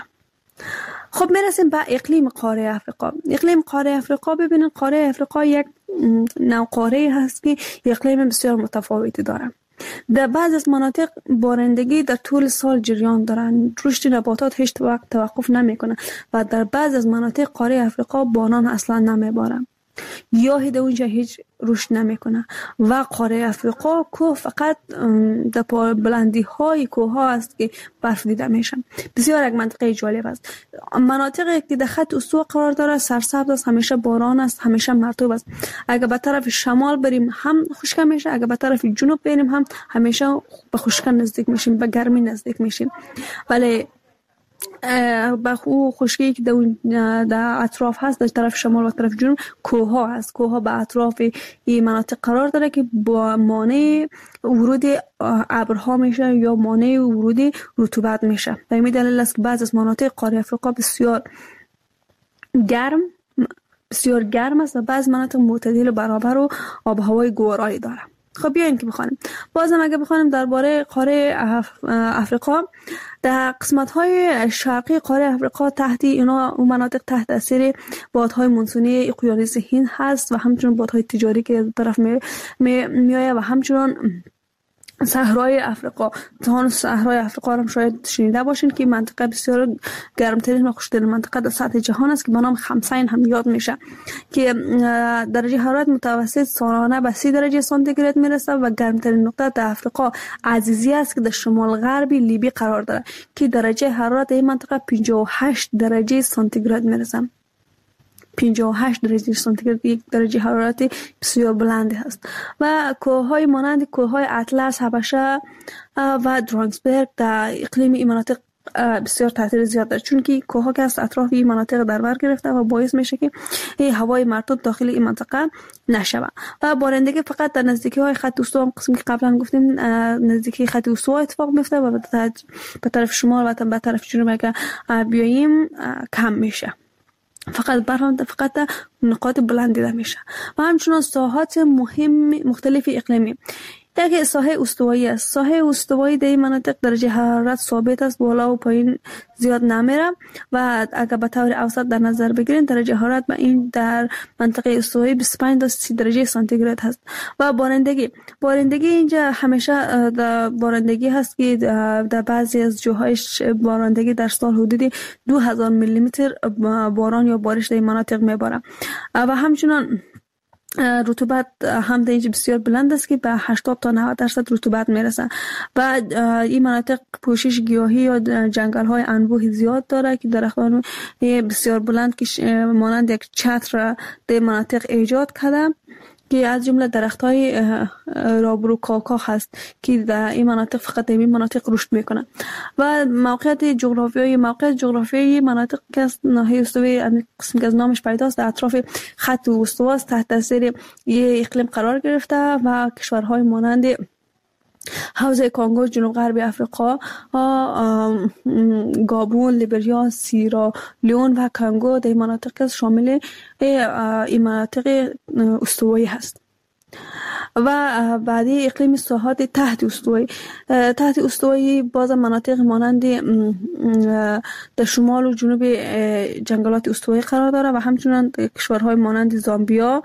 خب میرسیم به اقلیم قاره افریقا. اقلیم قاره افریقا، ببینید قاره افریقا یک نوع قاره هست که اقلیم بسیار متفاوتی داره. در بعض از مناطق بارندگی در طول سال جریان دارن، رشد نباتات هیچ وقت توقف نمیکنه و در بعض از مناطق قاره افریقا باران اصلا نمیباره، گیاهی در اونجا هیچ رشد نمیکنه و قاره افریقا کوه فقط در بلندی های کوه ها است که برف دیده میشه. بسیار یک منطقه جالب است. مناطقی که در خط استوا قرار داره سرسبز است، همیشه باران است، همیشه مرطوب است. اگر به طرف شمال بریم هم خشک میشه، اگر به طرف جنوب بریم هم همیشه به خشکی نزدیک میشیم، به گرمی نزدیک میشیم. ولی با خو خشکی که در اطراف هست در طرف شمال و طرف جنوب کوه ها هست. کوه ها به اطراف این مناطق قرار داره که با مانع ورود ابرها میشه یا مانع ورود رطوبت میشه. به این دلیل است که بعض از مناطق قاره افریقا بسیار گرم بسیار گرم است و بعض مناطق معتدل و برابر و آب و هوای گورایی داره. خب بیاین که بخوانیم. بازم اگه بخوانیم درباره قاره افریقا، در قسمت‌های شرقی قاره افریقا تحت اینا اون مناطق تحت تاثیر بادهای مونسونی اقیانوس هند هست و همچنین بادهای تجاری که طرف می میآید و همچنین صحرای افریقا. تا صحرای افریقا هم شاید شنیده باشین که منطقه بسیار گرمترین و خشکترین منطقه در سطح جهان است که به نام خمسین هم یاد میشه که درجه حرارت متوسط سالانه به سی درجه سانتیگراد میرسه و گرمترین نقطه در افریقا عزیزی است که در شمال غربی لیبی قرار داره که درجه حرارت این منطقه پنجاه و هشت درجه سانتیگراد میرسه. پنجاه و هشت درجه سانتیگراد یک درجه حرارت بسیار بلندی هست و کوههای مانند کوههای اطلس، حبشه و درانگسبرگ در اقلیم این مناطق بسیار تاثیر زیاد داره، چون که کوه ها که از اطراف این مناطق در بر گرفته و باعث میشه که این هوای مرطوب داخل این منطقه نشود و بارندگی فقط در نزدیکی های خط استوا، قسمی که قبلا گفتیم نزدیکی خط استوا اتفاق میفته و به طرف شمال و به طرف جنوب اگه بیاییم کم میشه. فقط برهم فقط نقاط بلند دیده میشه و همچنان ساحات مهم مختلف اقلیمی. یک ساحه استوایی است. ساحه استوایی در این مناطق درجه حرارت ثابت است، بالا و پایین زیاد نمیره و اگر به طور اوسط در نظر بگیرین درجه حرارت به این در منطقه استوایی بیست و پنج تا سی درجه سانتیگراد هست. و بارندگی بارندگی اینجا همیشه در بارندگی هست که در بعضی از جاهای بارندگی در سال حدود دو هزار میلی متر باران یا بارش در این مناطق میباره و همچنان رطوبت هم در اینجا بسیار بلند است که به هشتاد تا نود درصد رطوبت میرسه و این مناطق پوشش گیاهی یا جنگل های انبوه زیاد داره که درختان بسیار بلند که مانند یک چتر در مناطق ایجاد کرده که از جمله درخت‌های رابرو کاکا هست که در این مناطق فقط در این مناطق رشد میکنه و موقعیت جغرافیایی موقعیت جغرافیایی مناطق که از ناحیه استوایی قسم که از نامش پیداست در اطراف خط استوا است، تحت تاثیر یه اقلیم قرار گرفته و کشورهای مانند حوزه کانگو، جنوب غربی افریقا، گابون، لیبریا، سیرا لیون و کانگو در مناطق شامل این مناطق استوایی هست. و بعدی اقلیم ساحات تحت استوایی. تحت استوایی باز مناطق مانند در شمال و جنوب جنگلات استوایی قرار داره و همچنان کشورهای مانند زامبیا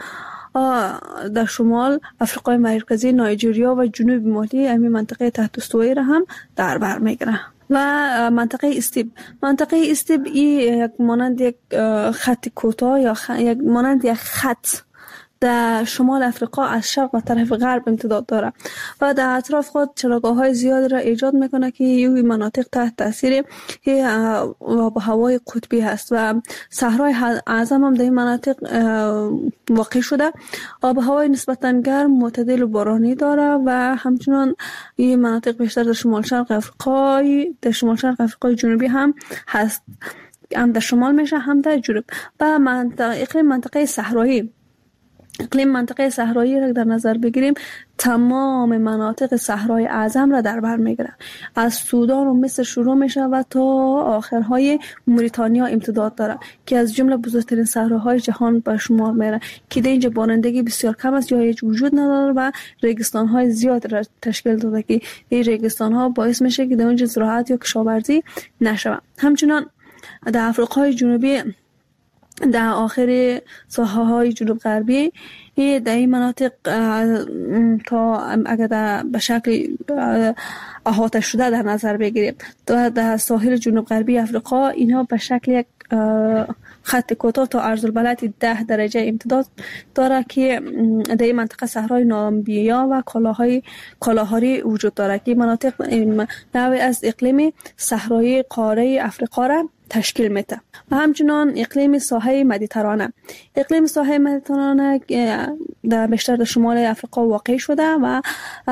در شمال، افریقای مرکزی، نایجریا و جنوب مالی همین منطقه تحت استوایی را هم در بر میگیره. و منطقه استیب منطقه استیب یک مانند یک خط کوتاه یا خ... یک مانند یک خط در شمال افریقا از شرق و طرف غرب امتداد داره و در اطراف خود چراگاه‌های زیاد را ایجاد میکنه که این مناطق تحت تاثیر و هوای قطبی هست و صحرای اعظم هم در این مناطق واقع شده. آب و هوای نسبتاً گرم، معتدل و بارانی داره و همچنان این مناطق بیشتر در شمال شرق افریقا در شمال شرق افریقای جنوبی هم هست، هم در شمال میشه هم در جنوب. و منطقه اقلیم منطقه صحرایی اقلیم منطقه صحرایی را در نظر بگیریم، تمام مناطق صحرای اعظم را در بر میگیره، از سودان و مصر شروع میشه و تا آخرهای موریتانیا امتداد داره که از جمله بزرگترین صحراهای جهان به شمار میره که در اینجا بارندگی بسیار کم است یا هیچ وجود نداره و ریگستان‌های زیاد را تشکیل داده که این ریگستان‌ها باعث میشه که در اونجا زراعت یا کشاورزی نشه. همچنان در افریقای جنوبی در آخر ساحه‌های جنوب غربی در این مناطق تا اگر در به شکل احاطه شده در نظر بگیریم در, در ساحل جنوب غربی افریقا اینها به شکل یک خط کوتاه تا عرض البلد ده درجه امتداد داره که در این منطقه صحرای نامبیا و کالاهای کالاهاری وجود داره که مناطق نوعی از اقلیم صحرایی قاره افریقا را تشکیل میده. و همچنان اقلیم ساحل مدیترانه اقلیم ساحل مدیترانه در بیشتر در شمال افریقا واقع شده و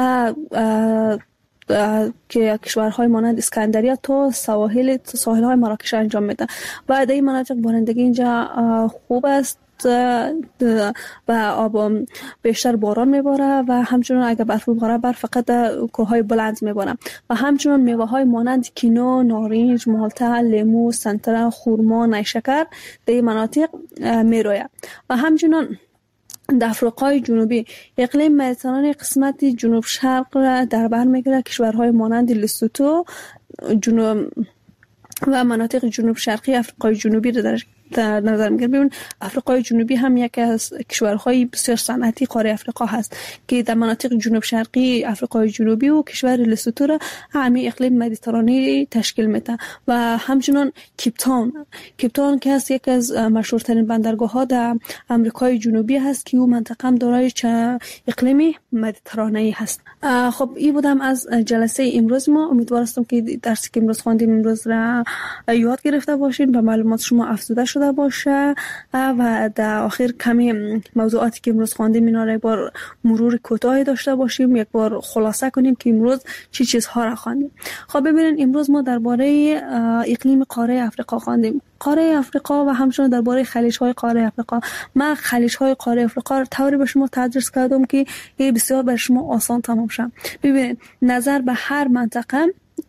که کشورهای مانند اسکندریه تا سواحل تا ساحل‌های مراکش انجام میده و در این مناطق بارندگی اینجا خوب است و آب بیشتر باران میباره و همچنان اگر برف بباره برف فقط در کوههای بلند میباره و همچنان میوه های مانند کینو، نارنج، مالتا، لیمو، سنتره، خورما، نیشکر در این مناطق میروید. و همچنان در افریقای جنوبی اقلیم مدیترانه قسمت جنوب شرق را در بر میگیره، کشورهای مانند لسوتو جنوب و مناطق جنوب شرقی افریقای جنوبی را در در نظر میگیریم. ببین افریقای جنوبی هم یکی از کشورهای بسیار صنعتی قاره افریقا هست که در مناطق جنوب شرقی افریقای جنوبی و کشور لسوتو را همین اقلیم مدیترانه تشکیل میده. و همچنان کیپ تاون کیپ تاون که است یکی از مشهورترین بندرگاه ها در آمریکای جنوبی هست که او منطقه هم دارای اقلیم مدیترانه هست. خب این بودم از جلسه امروز ما. امیدوارم که درسی که امروز خواندیم امروز را یاد گرفته باشین و معلومات شما افزوده شد شده باشه و در آخر کمی موضوعاتی که امروز خواندیم اینا را یک بار مرور کوتاهی داشته باشیم، یک بار خلاصه کنیم که امروز چی چیزها را خواندیم. خب ببینید امروز ما درباره اقلیم قاره آفریقا خواندیم، قاره آفریقا و همچنین درباره خلیج‌های قاره آفریقا. من خلیج‌های قاره آفریقا رو طوری به شما تدریس کردم که این بسیار برای شما آسان تمام شه. ببینید نظر به هر منطقه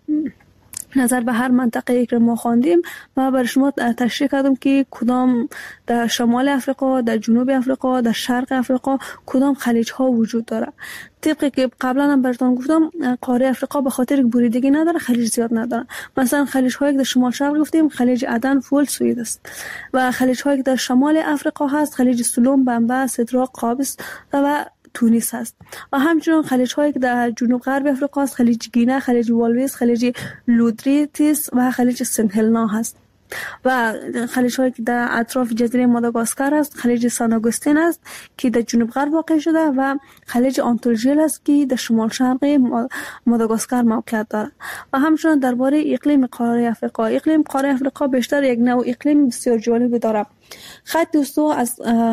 نظر به هر منطقه که ما خواندیم و برای شما تشریح کردم که کدام در شمال افریقا، در جنوب افریقا، در شرق افریقا کدام خلیج ها وجود داره. طبقی که قبلا هم براتون گفتم قاره افریقا به خاطر بریدگی نداره خلیج زیاد نداره. مثلا خلیج هایی که در شمال شرق گفتیم خلیج عدن، فول، سوئد است و خلیج هایی که در شمال افریقا هست خلیج سلوم، بمبا، سدراق، قابس و تونس هست و همچنین خلیج هایی که در جنوب غرب افریقا است خلیج گینه، خلیج والویس، خلیج لودریتیس و خلیج سنت هلنا هست و خلیج هایی که در اطراف جزیره ماداگاسکار است خلیج سان آگوستین است که در جنوب غرب واقع شده و خلیج آنتولژیل است که در شمال شرق ماداگاسکار موقعیت دارد. و همچنین درباره اقلیم قاره آفریقا، اقلیم قاره آفریقا بیشتر یک نوع اقلیم بسیار جالب دارد. خط استوا از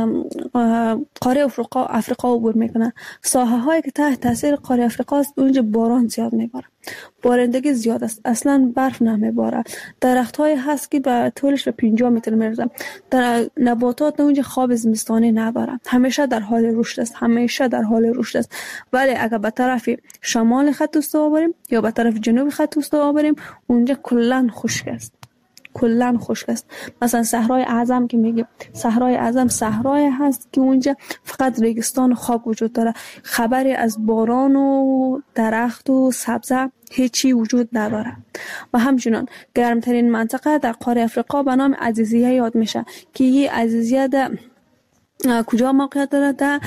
قاره آفریقا آفریقا عبور میکنه. ساحه هایی که تحت تاثیر قاره آفریقا است اونجا باران زیاد میباره، بارندگی زیاد است، اصلا برف نمیباره، درخت های هست که به طولش به پنجاه متر میرسه، در نباتات اونجا خواب زمستانی نداره، همیشه در حال رشد است، همیشه در حال رشد است. ولی اگر به طرف شمال خط استوا بریم یا به طرف جنوب خط استوا بریم اونجا کلا خشک است، کلا خشک است. مثلا صحرای اعظم که میگیم، صحرای اعظم صحرای هست که اونجا فقط ریگستان و خاک وجود داره، خبری از باران و درخت و سبزه هیچی وجود نداره. و همچنان گرمترین منطقه در قاره آفریقا به نام عزیزیه یاد میشه که این عزیزیه در کجا موقعیت داره؟ در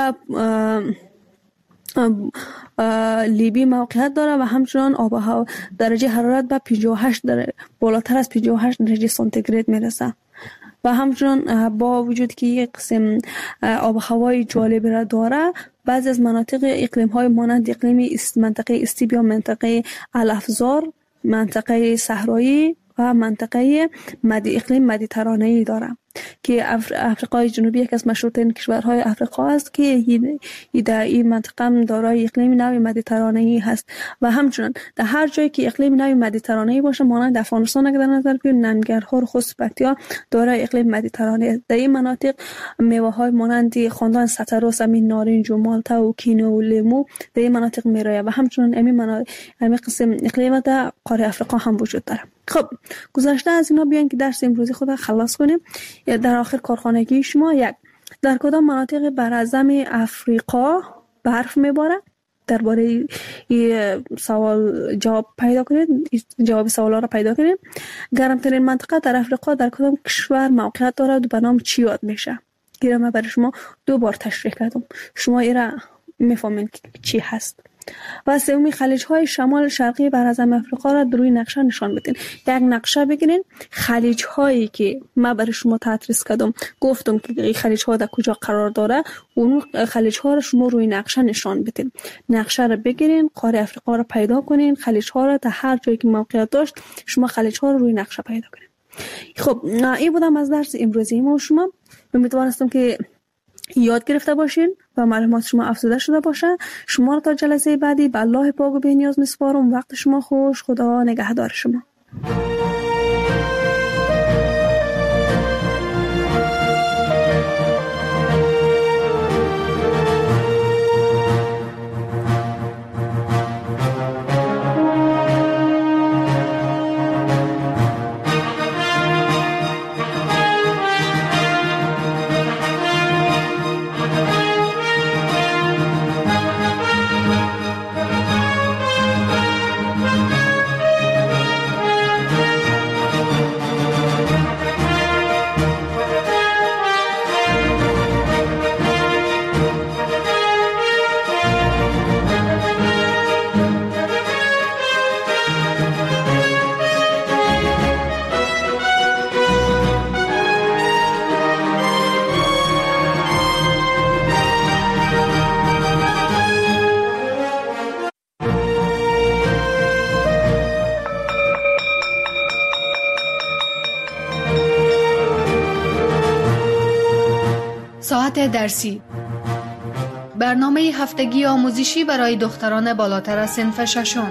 لیبی موقعیت داره و همچنان آب و هوا درجه حرارت به پنجاه و هشت درجه بالاتر از پنجاه و هشت درجه سانتیگراد میرسه و همچنان با وجود که یک قسم آب و هوای جالب را داره بعضی از مناطق اقلیم های مانند اقلیم منطقه استیبیا، منطقه الافزار، منطقه صحرایی و منطقه مدی اقلیم مدیترانه‌ای داره که افریقای جنوبی یک از مشهورترین کشورهای افریقا است که در این منطقه دارای اقلیم نوع مدیترانه‌ای هست و همچنین در هر جایی که اقلیم نوع مدیترانه‌ای باشه مانند افغانستان اگر در نظر بگیرید ننگرهار، خوست، پکتیا دارای اقلیم مدیترانه‌ای. در این مناطق میوه‌های مانند خواندن ستروس، امین، نارنج و مالتا و کینو و لیمو در این مناطق میرایه و همچنین امین مناطق همین قسم اقلیم در قاره آفریقا هم وجود داره. خب گذشته از اینا بیان که درس امروزی خود خلاص کنیم. در آخر کارخانگی شما یک در کدام مناطق براعظم افریقا برف میباره؟ درباره این سوال جواب پیدا کنید، جواب سوالا را پیدا کنید. گرمترین منطقه در افریقا در کدام کشور موقعیت دارد و به نام چی یاد میشه؟ گیرم من برای شما دو بار تشریح کردم، شما ایرا میفهمین چی هست. و سومی خلیج های شمال شرقی براعظم افریقا را در روی نقشه نشان بدین. یک نقشه بگیرین، خلیج هایی که ما برای شما تدریس کردم گفتم که این خلیج ها در کجا قرار داره، اون خلیج ها را شما روی نقشه نشان بدین. نقشه را بگیرین، قاره آفریقا را پیدا کنین، خلیج ها را در هر جایی که موقعیت داشت شما خلیج ها را روی نقشه پیدا کنین. خب این بودم از درس امروزی ما. شما امیدوارم که یاد گرفته باشین و معلومات شما افزوده شده باشه. شما را تا جلسه بعدی به الله پاک و بی‌نیاز میسپارم. وقت شما خوش. خدا نگهدار شما. ساعت درسی. برنامه هفتگی آموزشی برای دختران بالاتر از صنف ششم.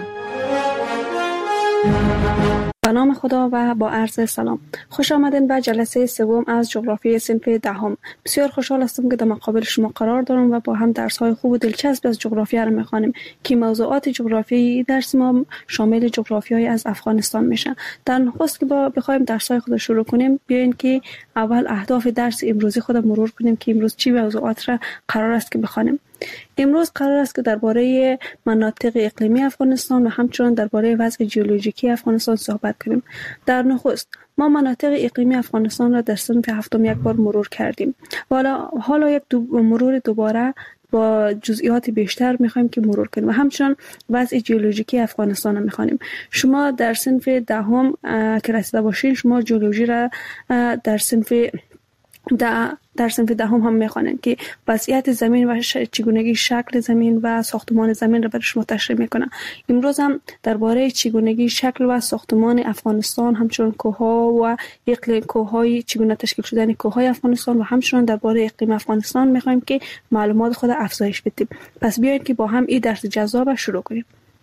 به نام خدا و با عرض سلام. خوش آمدین به جلسه سوم از جغرافی صنف دهم. بسیار خوشحال هستم که در مقابل شما قرار دارم و با هم درس های خوب و دلچسب از جغرافیا را می‌خوانیم که موضوعات جغرافیایی درس ما شامل جغرافیای از افغانستان میشه. در نخست که با بخوایم درس های خود شروع کنیم، بیاین که اول اهداف درس امروزی خود مرور کنیم که امروز چی موضوعات را قرار است که بخوانیم. امروز قرار است که درباره مناطق اقلیمی افغانستان و همچنین درباره وضع ژئولوژیکی افغانستان صحبت کنیم. در نخست ما مناطق اقلیمی افغانستان را در صنف هفتم یک بار مرور کردیم. حالا حالا یک دو مرور دوباره با جزئیات بیشتر می‌خوایم که مرور کنیم و همچنین وضع ژئولوژیکی افغانستان را می‌خوانیم. شما در صنف دهم که رسیده باشین، شما ژئولوژی را در صنف در در صنف دهم هم می‌خوانند که وضعیت زمین و چگونگی شکل زمین و ساختمان زمین را برای شما تشریح می‌کنه. امروز هم درباره چگونگی شکل و ساختمان افغانستان، همچنین کوه‌ها و اقلیم کوه‌های چگونه تشکیل شدن کوه‌های افغانستان و همچنین درباره اقلیم افغانستان می‌خوایم که معلومات خود افزایش بدیم. پس بیایید که با هم این درس جذاب شروع کنیم.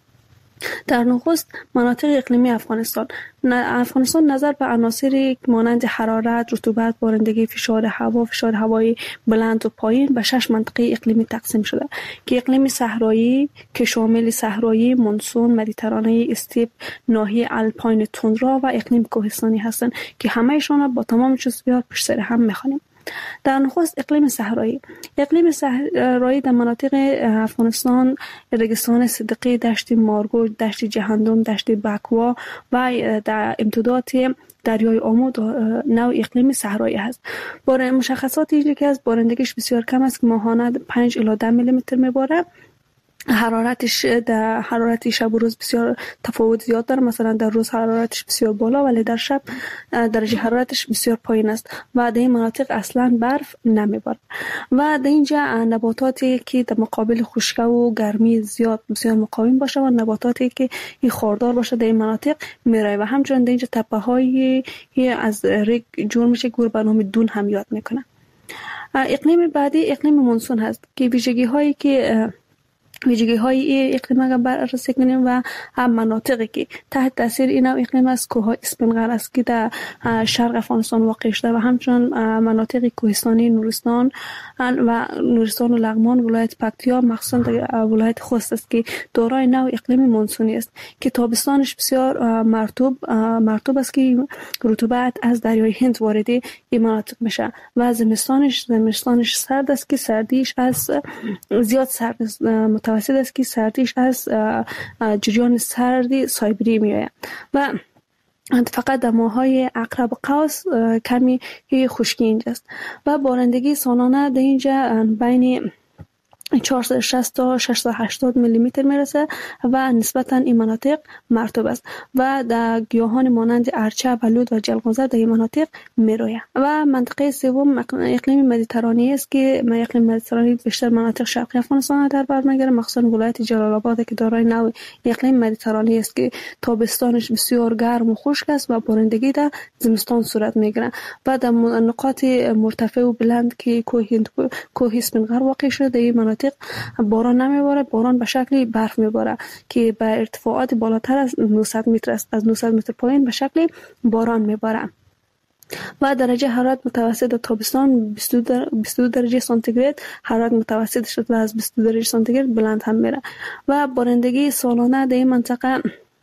در نخست مناطق اقلیمی افغانستان. افغانستان نظر به عناصری مانند حرارت، رطوبت، بارندگی، فشار هوا، فشار هوایی بلند و پایین به شش منطقه اقلیمی تقسیم شده که اقلیم صحرایی که شامل صحرایی، مونسون، مدیترانه، استیپ، ناحیه آلپاین توندرا و اقلیم کوهستانی هستند که همه‌شان با تمام جزئیات پشت سر هم می‌خوانیم. در نخست اقلیم صحرایی. اقلیم صحرایی در مناطق افغانستان رگستان صدقی، دشت مارگو، دشت جهنم، دشت بکوا و در امتداد دریای آمو نوع اقلیم صحرایی است. بار مشخصات اینجا که از بارندگیش بسیار کم است که ماهانه پنج الی ده میلی متر میباره. حرارتش در حرارت شب و روز بسیار تفاوت زیاد داره. مثلا در روز حرارتش بسیار بالا ولی در شب درجه حرارتش بسیار پایین است و در این مناطق اصلا برف نمیباره. و در اینجا نباتاتی که در مقابل خشکی و گرمی زیاد بسیار مقاوم باشه و نباتاتی که این خاردار باشه در این مناطق میرای و همچنین در اینجا تپه های از ریگ جور میشه که به نام دون هم یاد میکنه. اقلیم بعدی اقلیم مونسون هست که ویژگی هایی که ویژگی های اقلیم اگر بررسی کنیم و هم مناطقی که تحت تاثیر این نوع اقلیم است، کوههای اسپنغر است که در شرق افغانستان واقع شده و همچنین مناطق کوهستانی نورستان و نورستان و لغمان ولایت پکتیا مخصوصا در ولایت خوست است که دارای نوع اقلیم مونسونی است که تابستانش بسیار مرطوب مرطوب است که رطوبت از دریای هند وارد این مناطق میشه و زمستانش زمستانش سرد است که سردیش از زیاد سرد است، متوسط است که سردیش از جریان سردی سایبری میآید و فقط در ماه‌های عقرب و قوس کمی خشکی اینجاست و بارندگی سالانه در اینجا بین چهارصد و شصت تا ششصد و هشتاد میلی متر میرسه و نسبتاً این مناطق مرطوب است و در گیاهان مانند ارچه، بلود و جلغوزه در این مناطق میروید. و منطقه سوم اقلیم مدیترانه‌ای است که اقلیم مدیترانه‌ای بیشتر مناطق شرقی افغانستان در بر میگیره، مخصوصا ولایت جلال آباد که دارای نوع اقلیم مدیترانه‌ای است که تابستانش بسیار گرم و خشک است و بارندگی در زمستان صورت میگیره و در نقاط مرتفع و بلند که کوه کوه اسپنغر واقع شده در این مناطق باران نمیباره، باران به شکل برف میباره که به ارتفاعات بالاتر از نهصد متر است، از نهصد متر پایین به شکل باران میباره و درجه حرارت متوسط تابستان بیست و دو درجه سانتیگراد حرارت متوسط شد و از بیست و دو درجه سانتیگراد بلند هم میره و بارندگی سالانه در این منطقه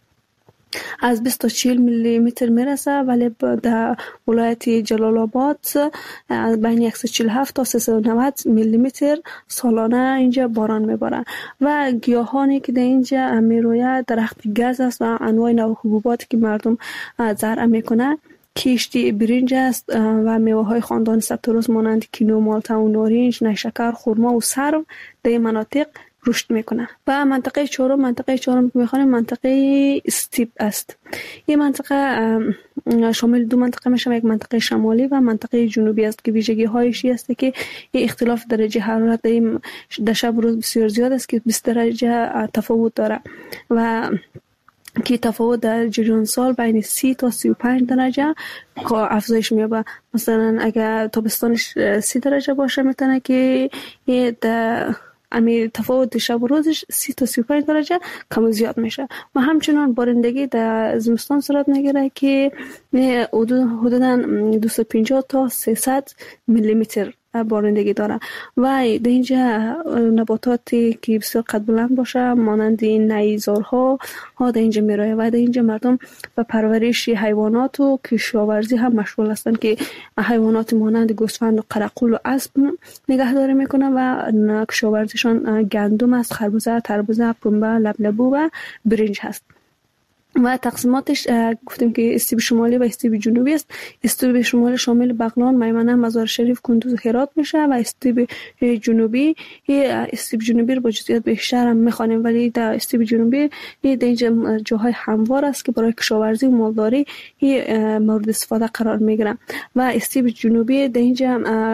از بیست تا چهل میلی متر میرسه ولی در ولایت جلال آباد بین صد و چهل و هفت تا سیصد و نود میلی متر سالانه اینجا باران میباره و گیاهانی که در اینجا میروید درخت گز است و انواع نوع حبوباتی که مردم زرع میکنه کشتی برنج است و میوه های خاندان ستروس مانند کینو، مالتا و نارنج، نیشکر، خرما و سرو در این مناطق رشد میکنه. و منطقه چهارم منطقه چهارم که میخوانیم منطقه استیپ است. این منطقه شامل دو منطقه میشه، یک منطقه شمالی و منطقه جنوبی است که ویژگی هایش است که این اختلاف درجه حرارت در شب روز بسیار زیاد است که بیست درجه تفاوت داره و که تفاوت در جریان سال بین سی تا سی و پنج درجه افزایش می‌یابه. مثلا اگر تابستانش سی درجه باشه میتونه که در امی تفاوت شب و روزش سی تا سی و پنج درجه کم و زیاد میشه. و همچنان بارندگی در زمستان صورت میگیره که حدوداً دویست و پنجاه تا سیصد میلی متر بارندگی داره. و در اینجا نباتاتی که بسیار قد بلند باشه مانند نیزارها ها در اینجا میرایه و در اینجا مردم به پرورش حیوانات و کشاورزی هم مشغول هستند که حیوانات مانند گوسفند و قرقول و اسب نگهداری میکنه و کشاورزیشان گندم است، خربزه، تربوزه، پنبه، لبلبو و برنج هست. و تقسیماتش گفتیم که استیب شمالی و استیب جنوبی است. استیب شمالی شامل بغلان، میمنه، مزار شریف، کندوز و هرات میشه و استیب جنوبی استیب جنوبی رو با جزئیات بیشتر هم میخوانیم، ولی در استیب جنوبی در اینجا جاهای هموار است که برای کشاورزی و مالداری مورد استفاده قرار میگیرن. و استیب جنوبی در اینجا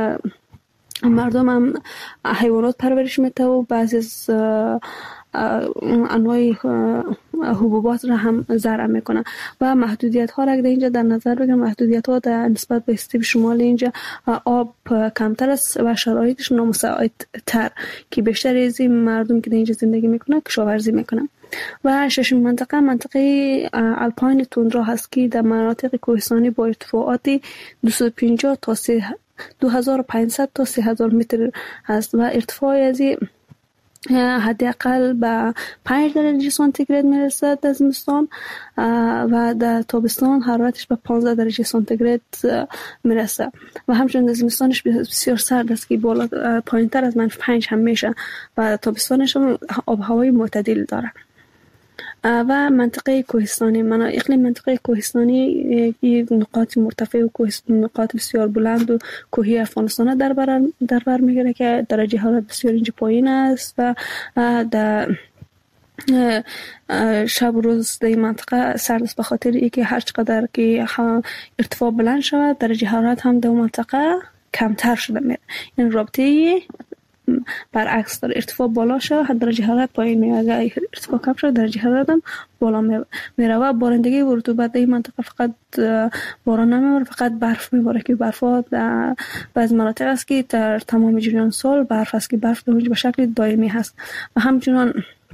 مردم هم حیوانات پرورش میته و بعضی از انواع حبوبات را هم زرع میکنه و محدودیت ها را در اینجا در نظر بگیریم. محدودیت ها در نسبت به استیب شمال اینجا آب کمتر است و شرایطش نامساعد تر که بیشتر از این مردم که در اینجا زندگی میکنه کشاورزی میکنه. و ششم منطقه منطقه الپاین توندرا هست که در مناطق کوهستانی با ارتفاعات دویست و پنجاه تا دو هزار و پانصد تا سه هزار متر است و ارتفاع از حداقل به پنج درجه سانتیگراد میرسد در زمستان و در تابستان حرارتش به پانزده درجه سانتیگراد میرسه و همچنین در زمستانش بسیار سرد است که بالا پایین تر از منفی پنج هم میشه و تابستانش هم آب هوای معتدل داره. و منطقه کوهستانی من اقلیم منطقه کوهستانی نقاط مرتفع و نقاط بسیار بلند و کوهی افغانستان در بر در بر میگیره که درجه حرارت بسیار اینجا پایین است و در شب و روز در این منطقه سرد است به خاطر اینکه هر چقدر که ارتفاع بلند شود درجه حرارت هم در منطقه کمتر شده میره. این رابطه برعکس داره، ارتفاع بالا شد درجه حرارت پایین میاد، اگر ارتفاع کم شد درجه حرارت هم بالا میره. و بارندگی و رطوبت در این منطقه فقط باران نمیباره، فقط برف میباره که برف ها در بعض مناطق است که در تمام جریان سال برف است که برف به شکل دائمی هست. و همچنان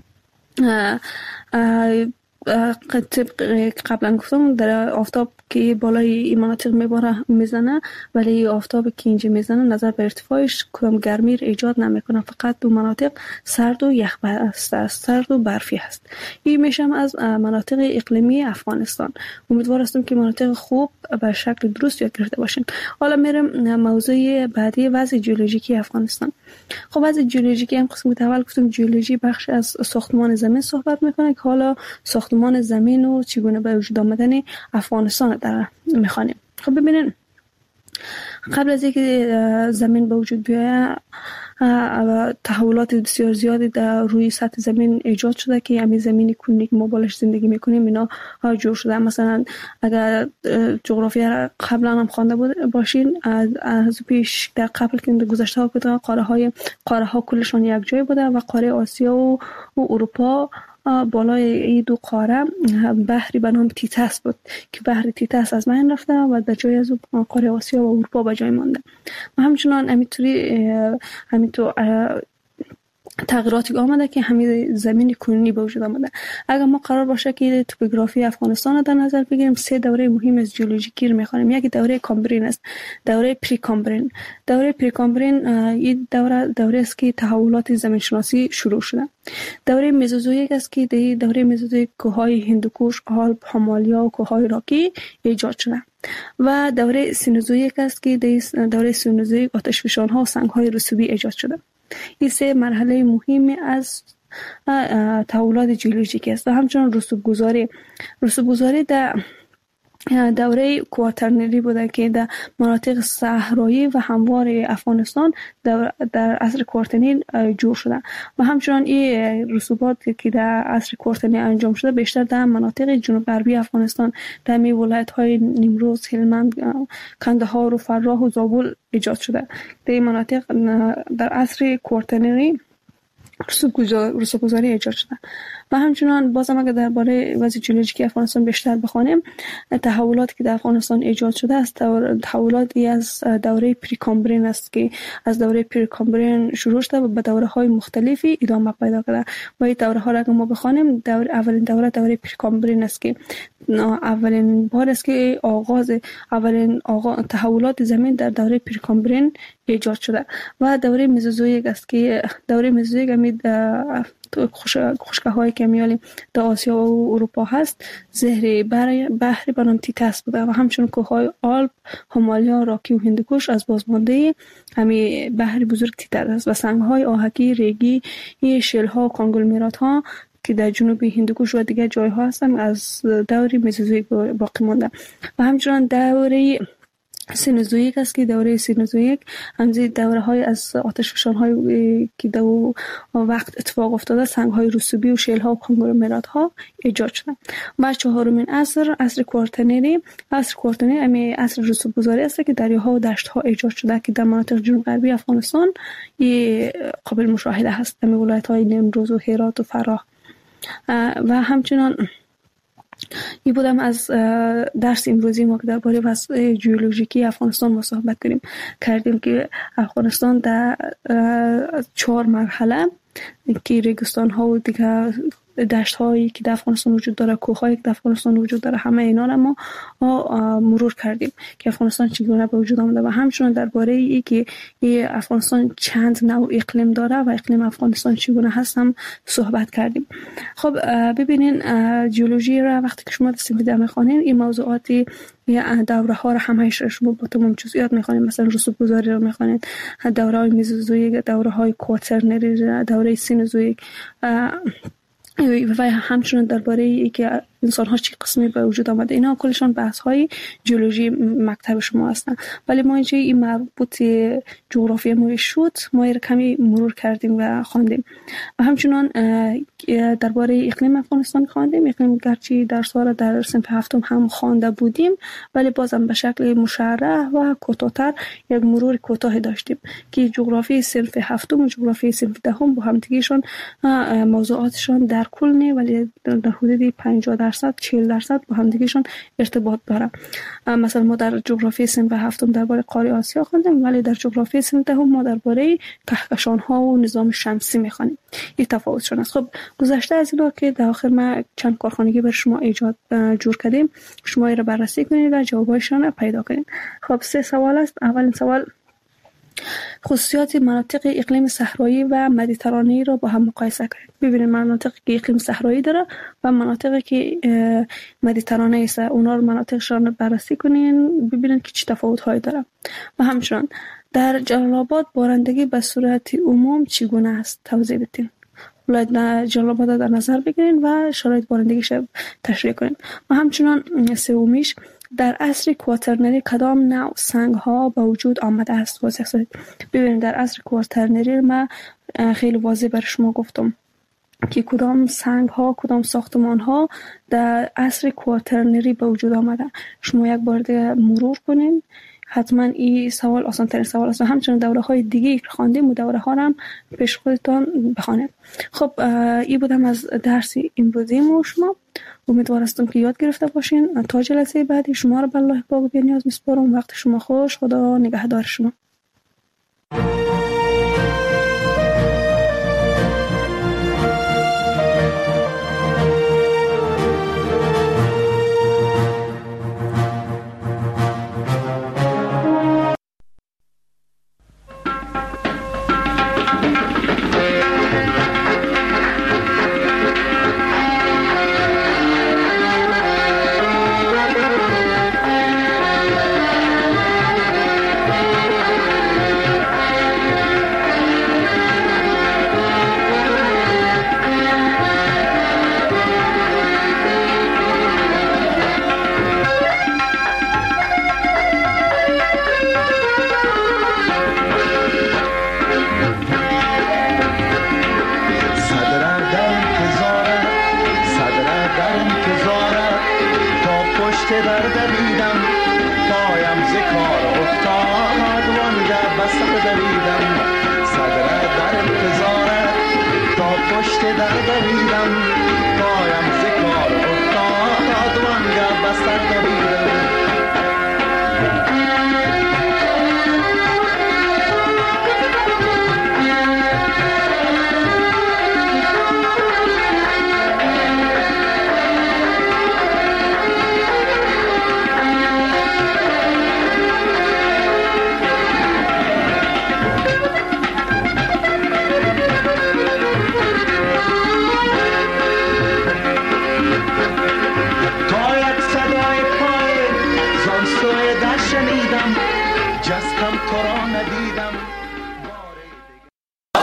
طبق قبلا گفتم در آفتاب که بالای این مناطق میباره میزنه، ولی آفتاب که اینجا میزنه نظر به ارتفاعش کدام گرمی ایجاد نمیکنه، فقط دو مناطق سرد و یخ است، سرد و برفی هست. این میشم از مناطق اقلیمی افغانستان. امیدوار هستم که مناطق خوب به شکل درست یاد گرفته باشین. حالا میرم موضوع بعدی، وضع ژئولوژیکی افغانستان. خب وضع ژئولوژیکی هم قسمت اول گفتم ژئولوژی بخش از ساختمان زمین صحبت میکنه که حالا ساختمان زمین و چگونه به وجود آمدن افغانستان در میخوانیم. خب ببینین قبل از اینکه زمین به وجود بیاید تحولات بسیار زیادی در روی سطح زمین ایجاد شده که همین زمینی کنی که ما بالش زندگی میکنیم اینا جور شده. مثلا اگر جغرافیا را قبلا هم خوانده بود باشین، از پیش در قبل که در گذشته ها بودن قاره های قاره ها کلشان یک جای بوده و قاره آسیا و, و اروپا بالای این دو قاره بحری به نام تیتاس بود که بحر تیتاس از بین رفته و در جای از قاره آسیا و اروپا به جای مانده. و همچنان همینطوری همینطور تغییراتی آمده که همین زمین کنونی به وجود آمده. اگر ما قرار باشه که توپوگرافی افغانستان را در نظر بگیریم، سه دوره مهم از ژئولوژیکی رو می‌خوانیم. یکی دوره کامبرین است، دوره پری کامبرین. دوره پری کامبرین این دوره دوره است که تحولات زمین شناسی شروع شده. دوره مزوزویک است که در دوره مزوزویک کوههای هندوکش، آلپ، هیمالیا و کوههای راکی ایجاد شده. و دوره سینوزویک است که در دوره سینوزویک آتشفشان‌ها و سنگ‌های رسوبی ایجاد شده. این سه مرحله مهمی از تحولات ژئولوژیکی است. و همچنین رسوب‌گذاری رسوب‌گذاری در دوره کواترنری بوده که در مناطق صحرایی و هموار افغانستان در, در عصر کوارترنی جور شده. و همچنین این رسوبات که در عصر کوارترنی انجام شده بیشتر در مناطق جنوب غربی افغانستان، در می ولایت‌های نیمروز، هلمند، کندهار و فراه و زابل ایجاد شده. در این مناطق در عصر کوارترنی رسوب‌گذاری ایجاد شده. و همچنان بازم اگر درباره وضع جیولوژیکی افغانستان بیشتر بخوانیم، تحولاتی که در افغانستان ایجاد شده است تحولاتی از دوره پریکامبرین است که از دوره پریکامبرین شروع شده و به دوره‌های مختلفی ادامه پیدا کرده. و این دوره ها را اگر ما بخوانیم، دوره اولین دوره دوره پریکامبرین است که اولین بار است که آغاز اولین آغاز تحولات زمین در دوره پریکامبرین ایجاد شده. و دوره مزوزویک است که دوره مزوزویک امید خشکه های که میالیم در آسیا و اروپا هست، زهر بحر بنام تیتاس بوده و همچنین کوههای آلپ، هیمالیا، راکی و هندوکش از بازمانده همین بحر بزرگ تیتاس است. و سنگ های آهکی، ریگی، شل ها و کانگلومرات ها که در جنوب هندوکش و دیگر جای ها هستند از دوره مزوزویک باقی مانده. و همچنین دوره سینوزویک است که دوره سینوزویک همزی دوره های از آتش فشان های که در وقت اتفاق افتاده، سنگ های رسوبی و شیل ها و کانگلومرات ها ایجاد شده. و چهارمین عصر عصر کوارترنری عصر کوارترنری امی عصر رسوب گذاری است که دریاها و دشت ها ایجاد شده که در مناطق جنوب غربی افغانستان قابل مشاهده هست، امی ولایت های نیمروز و هرات و فراه. و همچنان این بودم از درس امروزی ما که درباره وضع جیولوژیکی افغانستان مصاحبت کردیم کردیم که افغانستان در چهار مرحله که ریگستان ها و دیگه دشت هایی که در افغانستان وجود داره، کوه هایی که در افغانستان وجود داره، همه اینا را ما مرور کردیم که افغانستان چگونه به وجود آمده و همچنین درباره ای که ای افغانستان چند نوع اقلیم داره و اقلیم افغانستان چگونه هست هم صحبت کردیم. خب ببینین جیولوژی را وقتی که شما دستیده میخوانین این موضوعاتی یا دوره ها را همهش شما با تمام جزئیات میخوانید، مثلا رسوب گذاری رو میخوانید، دوره های مزوزویک، دوره های کوارترنری، دوره سینوزویک و همچنین درباره ای که انسان ها چی قسمی به وجود آمده، اینا کلشان بحث های جیولوژی مکتب شما هستن. ولی ما اینجا این مربوط جغرافی ما شد ما را کمی مرور کردیم و خواندیم. و همچنین درباره اقلیم افغانستان خواندیم. اقلیم گرچه درس ها را در صنف هفتم هم خوانده بودیم ولی بازم به شکل مشرح و کوتاه‌تر یک مرور کوتاه داشتیم که جغرافی صنف هفتم و جغرافی صنف دهم با هم دیگه‌شان موضوعاتشان در کل نه ولی در حدود پنجاه درصد چهل درصد با هم دیگه‌شان ارتباط داره. مثلا ما در جغرافی صنف هفتم درباره قاره آسیا خواندیم ولی در جغرافی صنف دهم ما درباره کهکشان ها و نظام شمسی می‌خوانیم. این تفاوتشون است. خب گذشته از اینا که در آخر ما چند کارخانگی بر شما ایجاد جور کردیم، شما این را بررسی کنید و جوابایشان را پیدا کنید. خب سه سوال است. اولین سوال خصوصیات مناطق اقلیم صحرایی و مدیترانه‌ای را با هم مقایسه کنید. ببینید مناطقی که اقلیم صحرایی داره و مناطقی که مدیترانه‌ای است، اونا رو مناطقشان رو بررسی کنین ببینید که چه تفاوت‌هایی داره. و همچنین در جلال آباد بارندگی به صورت عموم چگونه است توضیح بدین. ولایت جلال آباد در نظر بگیرین و شرایط بارندگیش تشریح کنین. و همچنین سومیش در عصر کوارترنری کدام نوع سنگ ها به وجود آمده است توضیح کنید. ببینید در عصر کوارترنری ما خیلی واضح بر شما گفتم که کدام سنگ ها کدام ساختمان ها در عصر کوارترنری به وجود آمده. شما یک بار دیگه مرور کنین، حتما این سوال آسان ترین سوال است و همچنین دوره های دیگه که خواندیم و دوره ها هم پیش خودتان بخوانید. خب این بودم از درس امروزی ما شما. امیدوار هستم که یاد گرفته باشین. تا جلسه بعدی شما را به الله پاک و بی‌نیاز میسپارم. وقت شما خوش. خدا نگهدار شما. بردویدم پایم ز کار افتاد وانگه بس بدویدم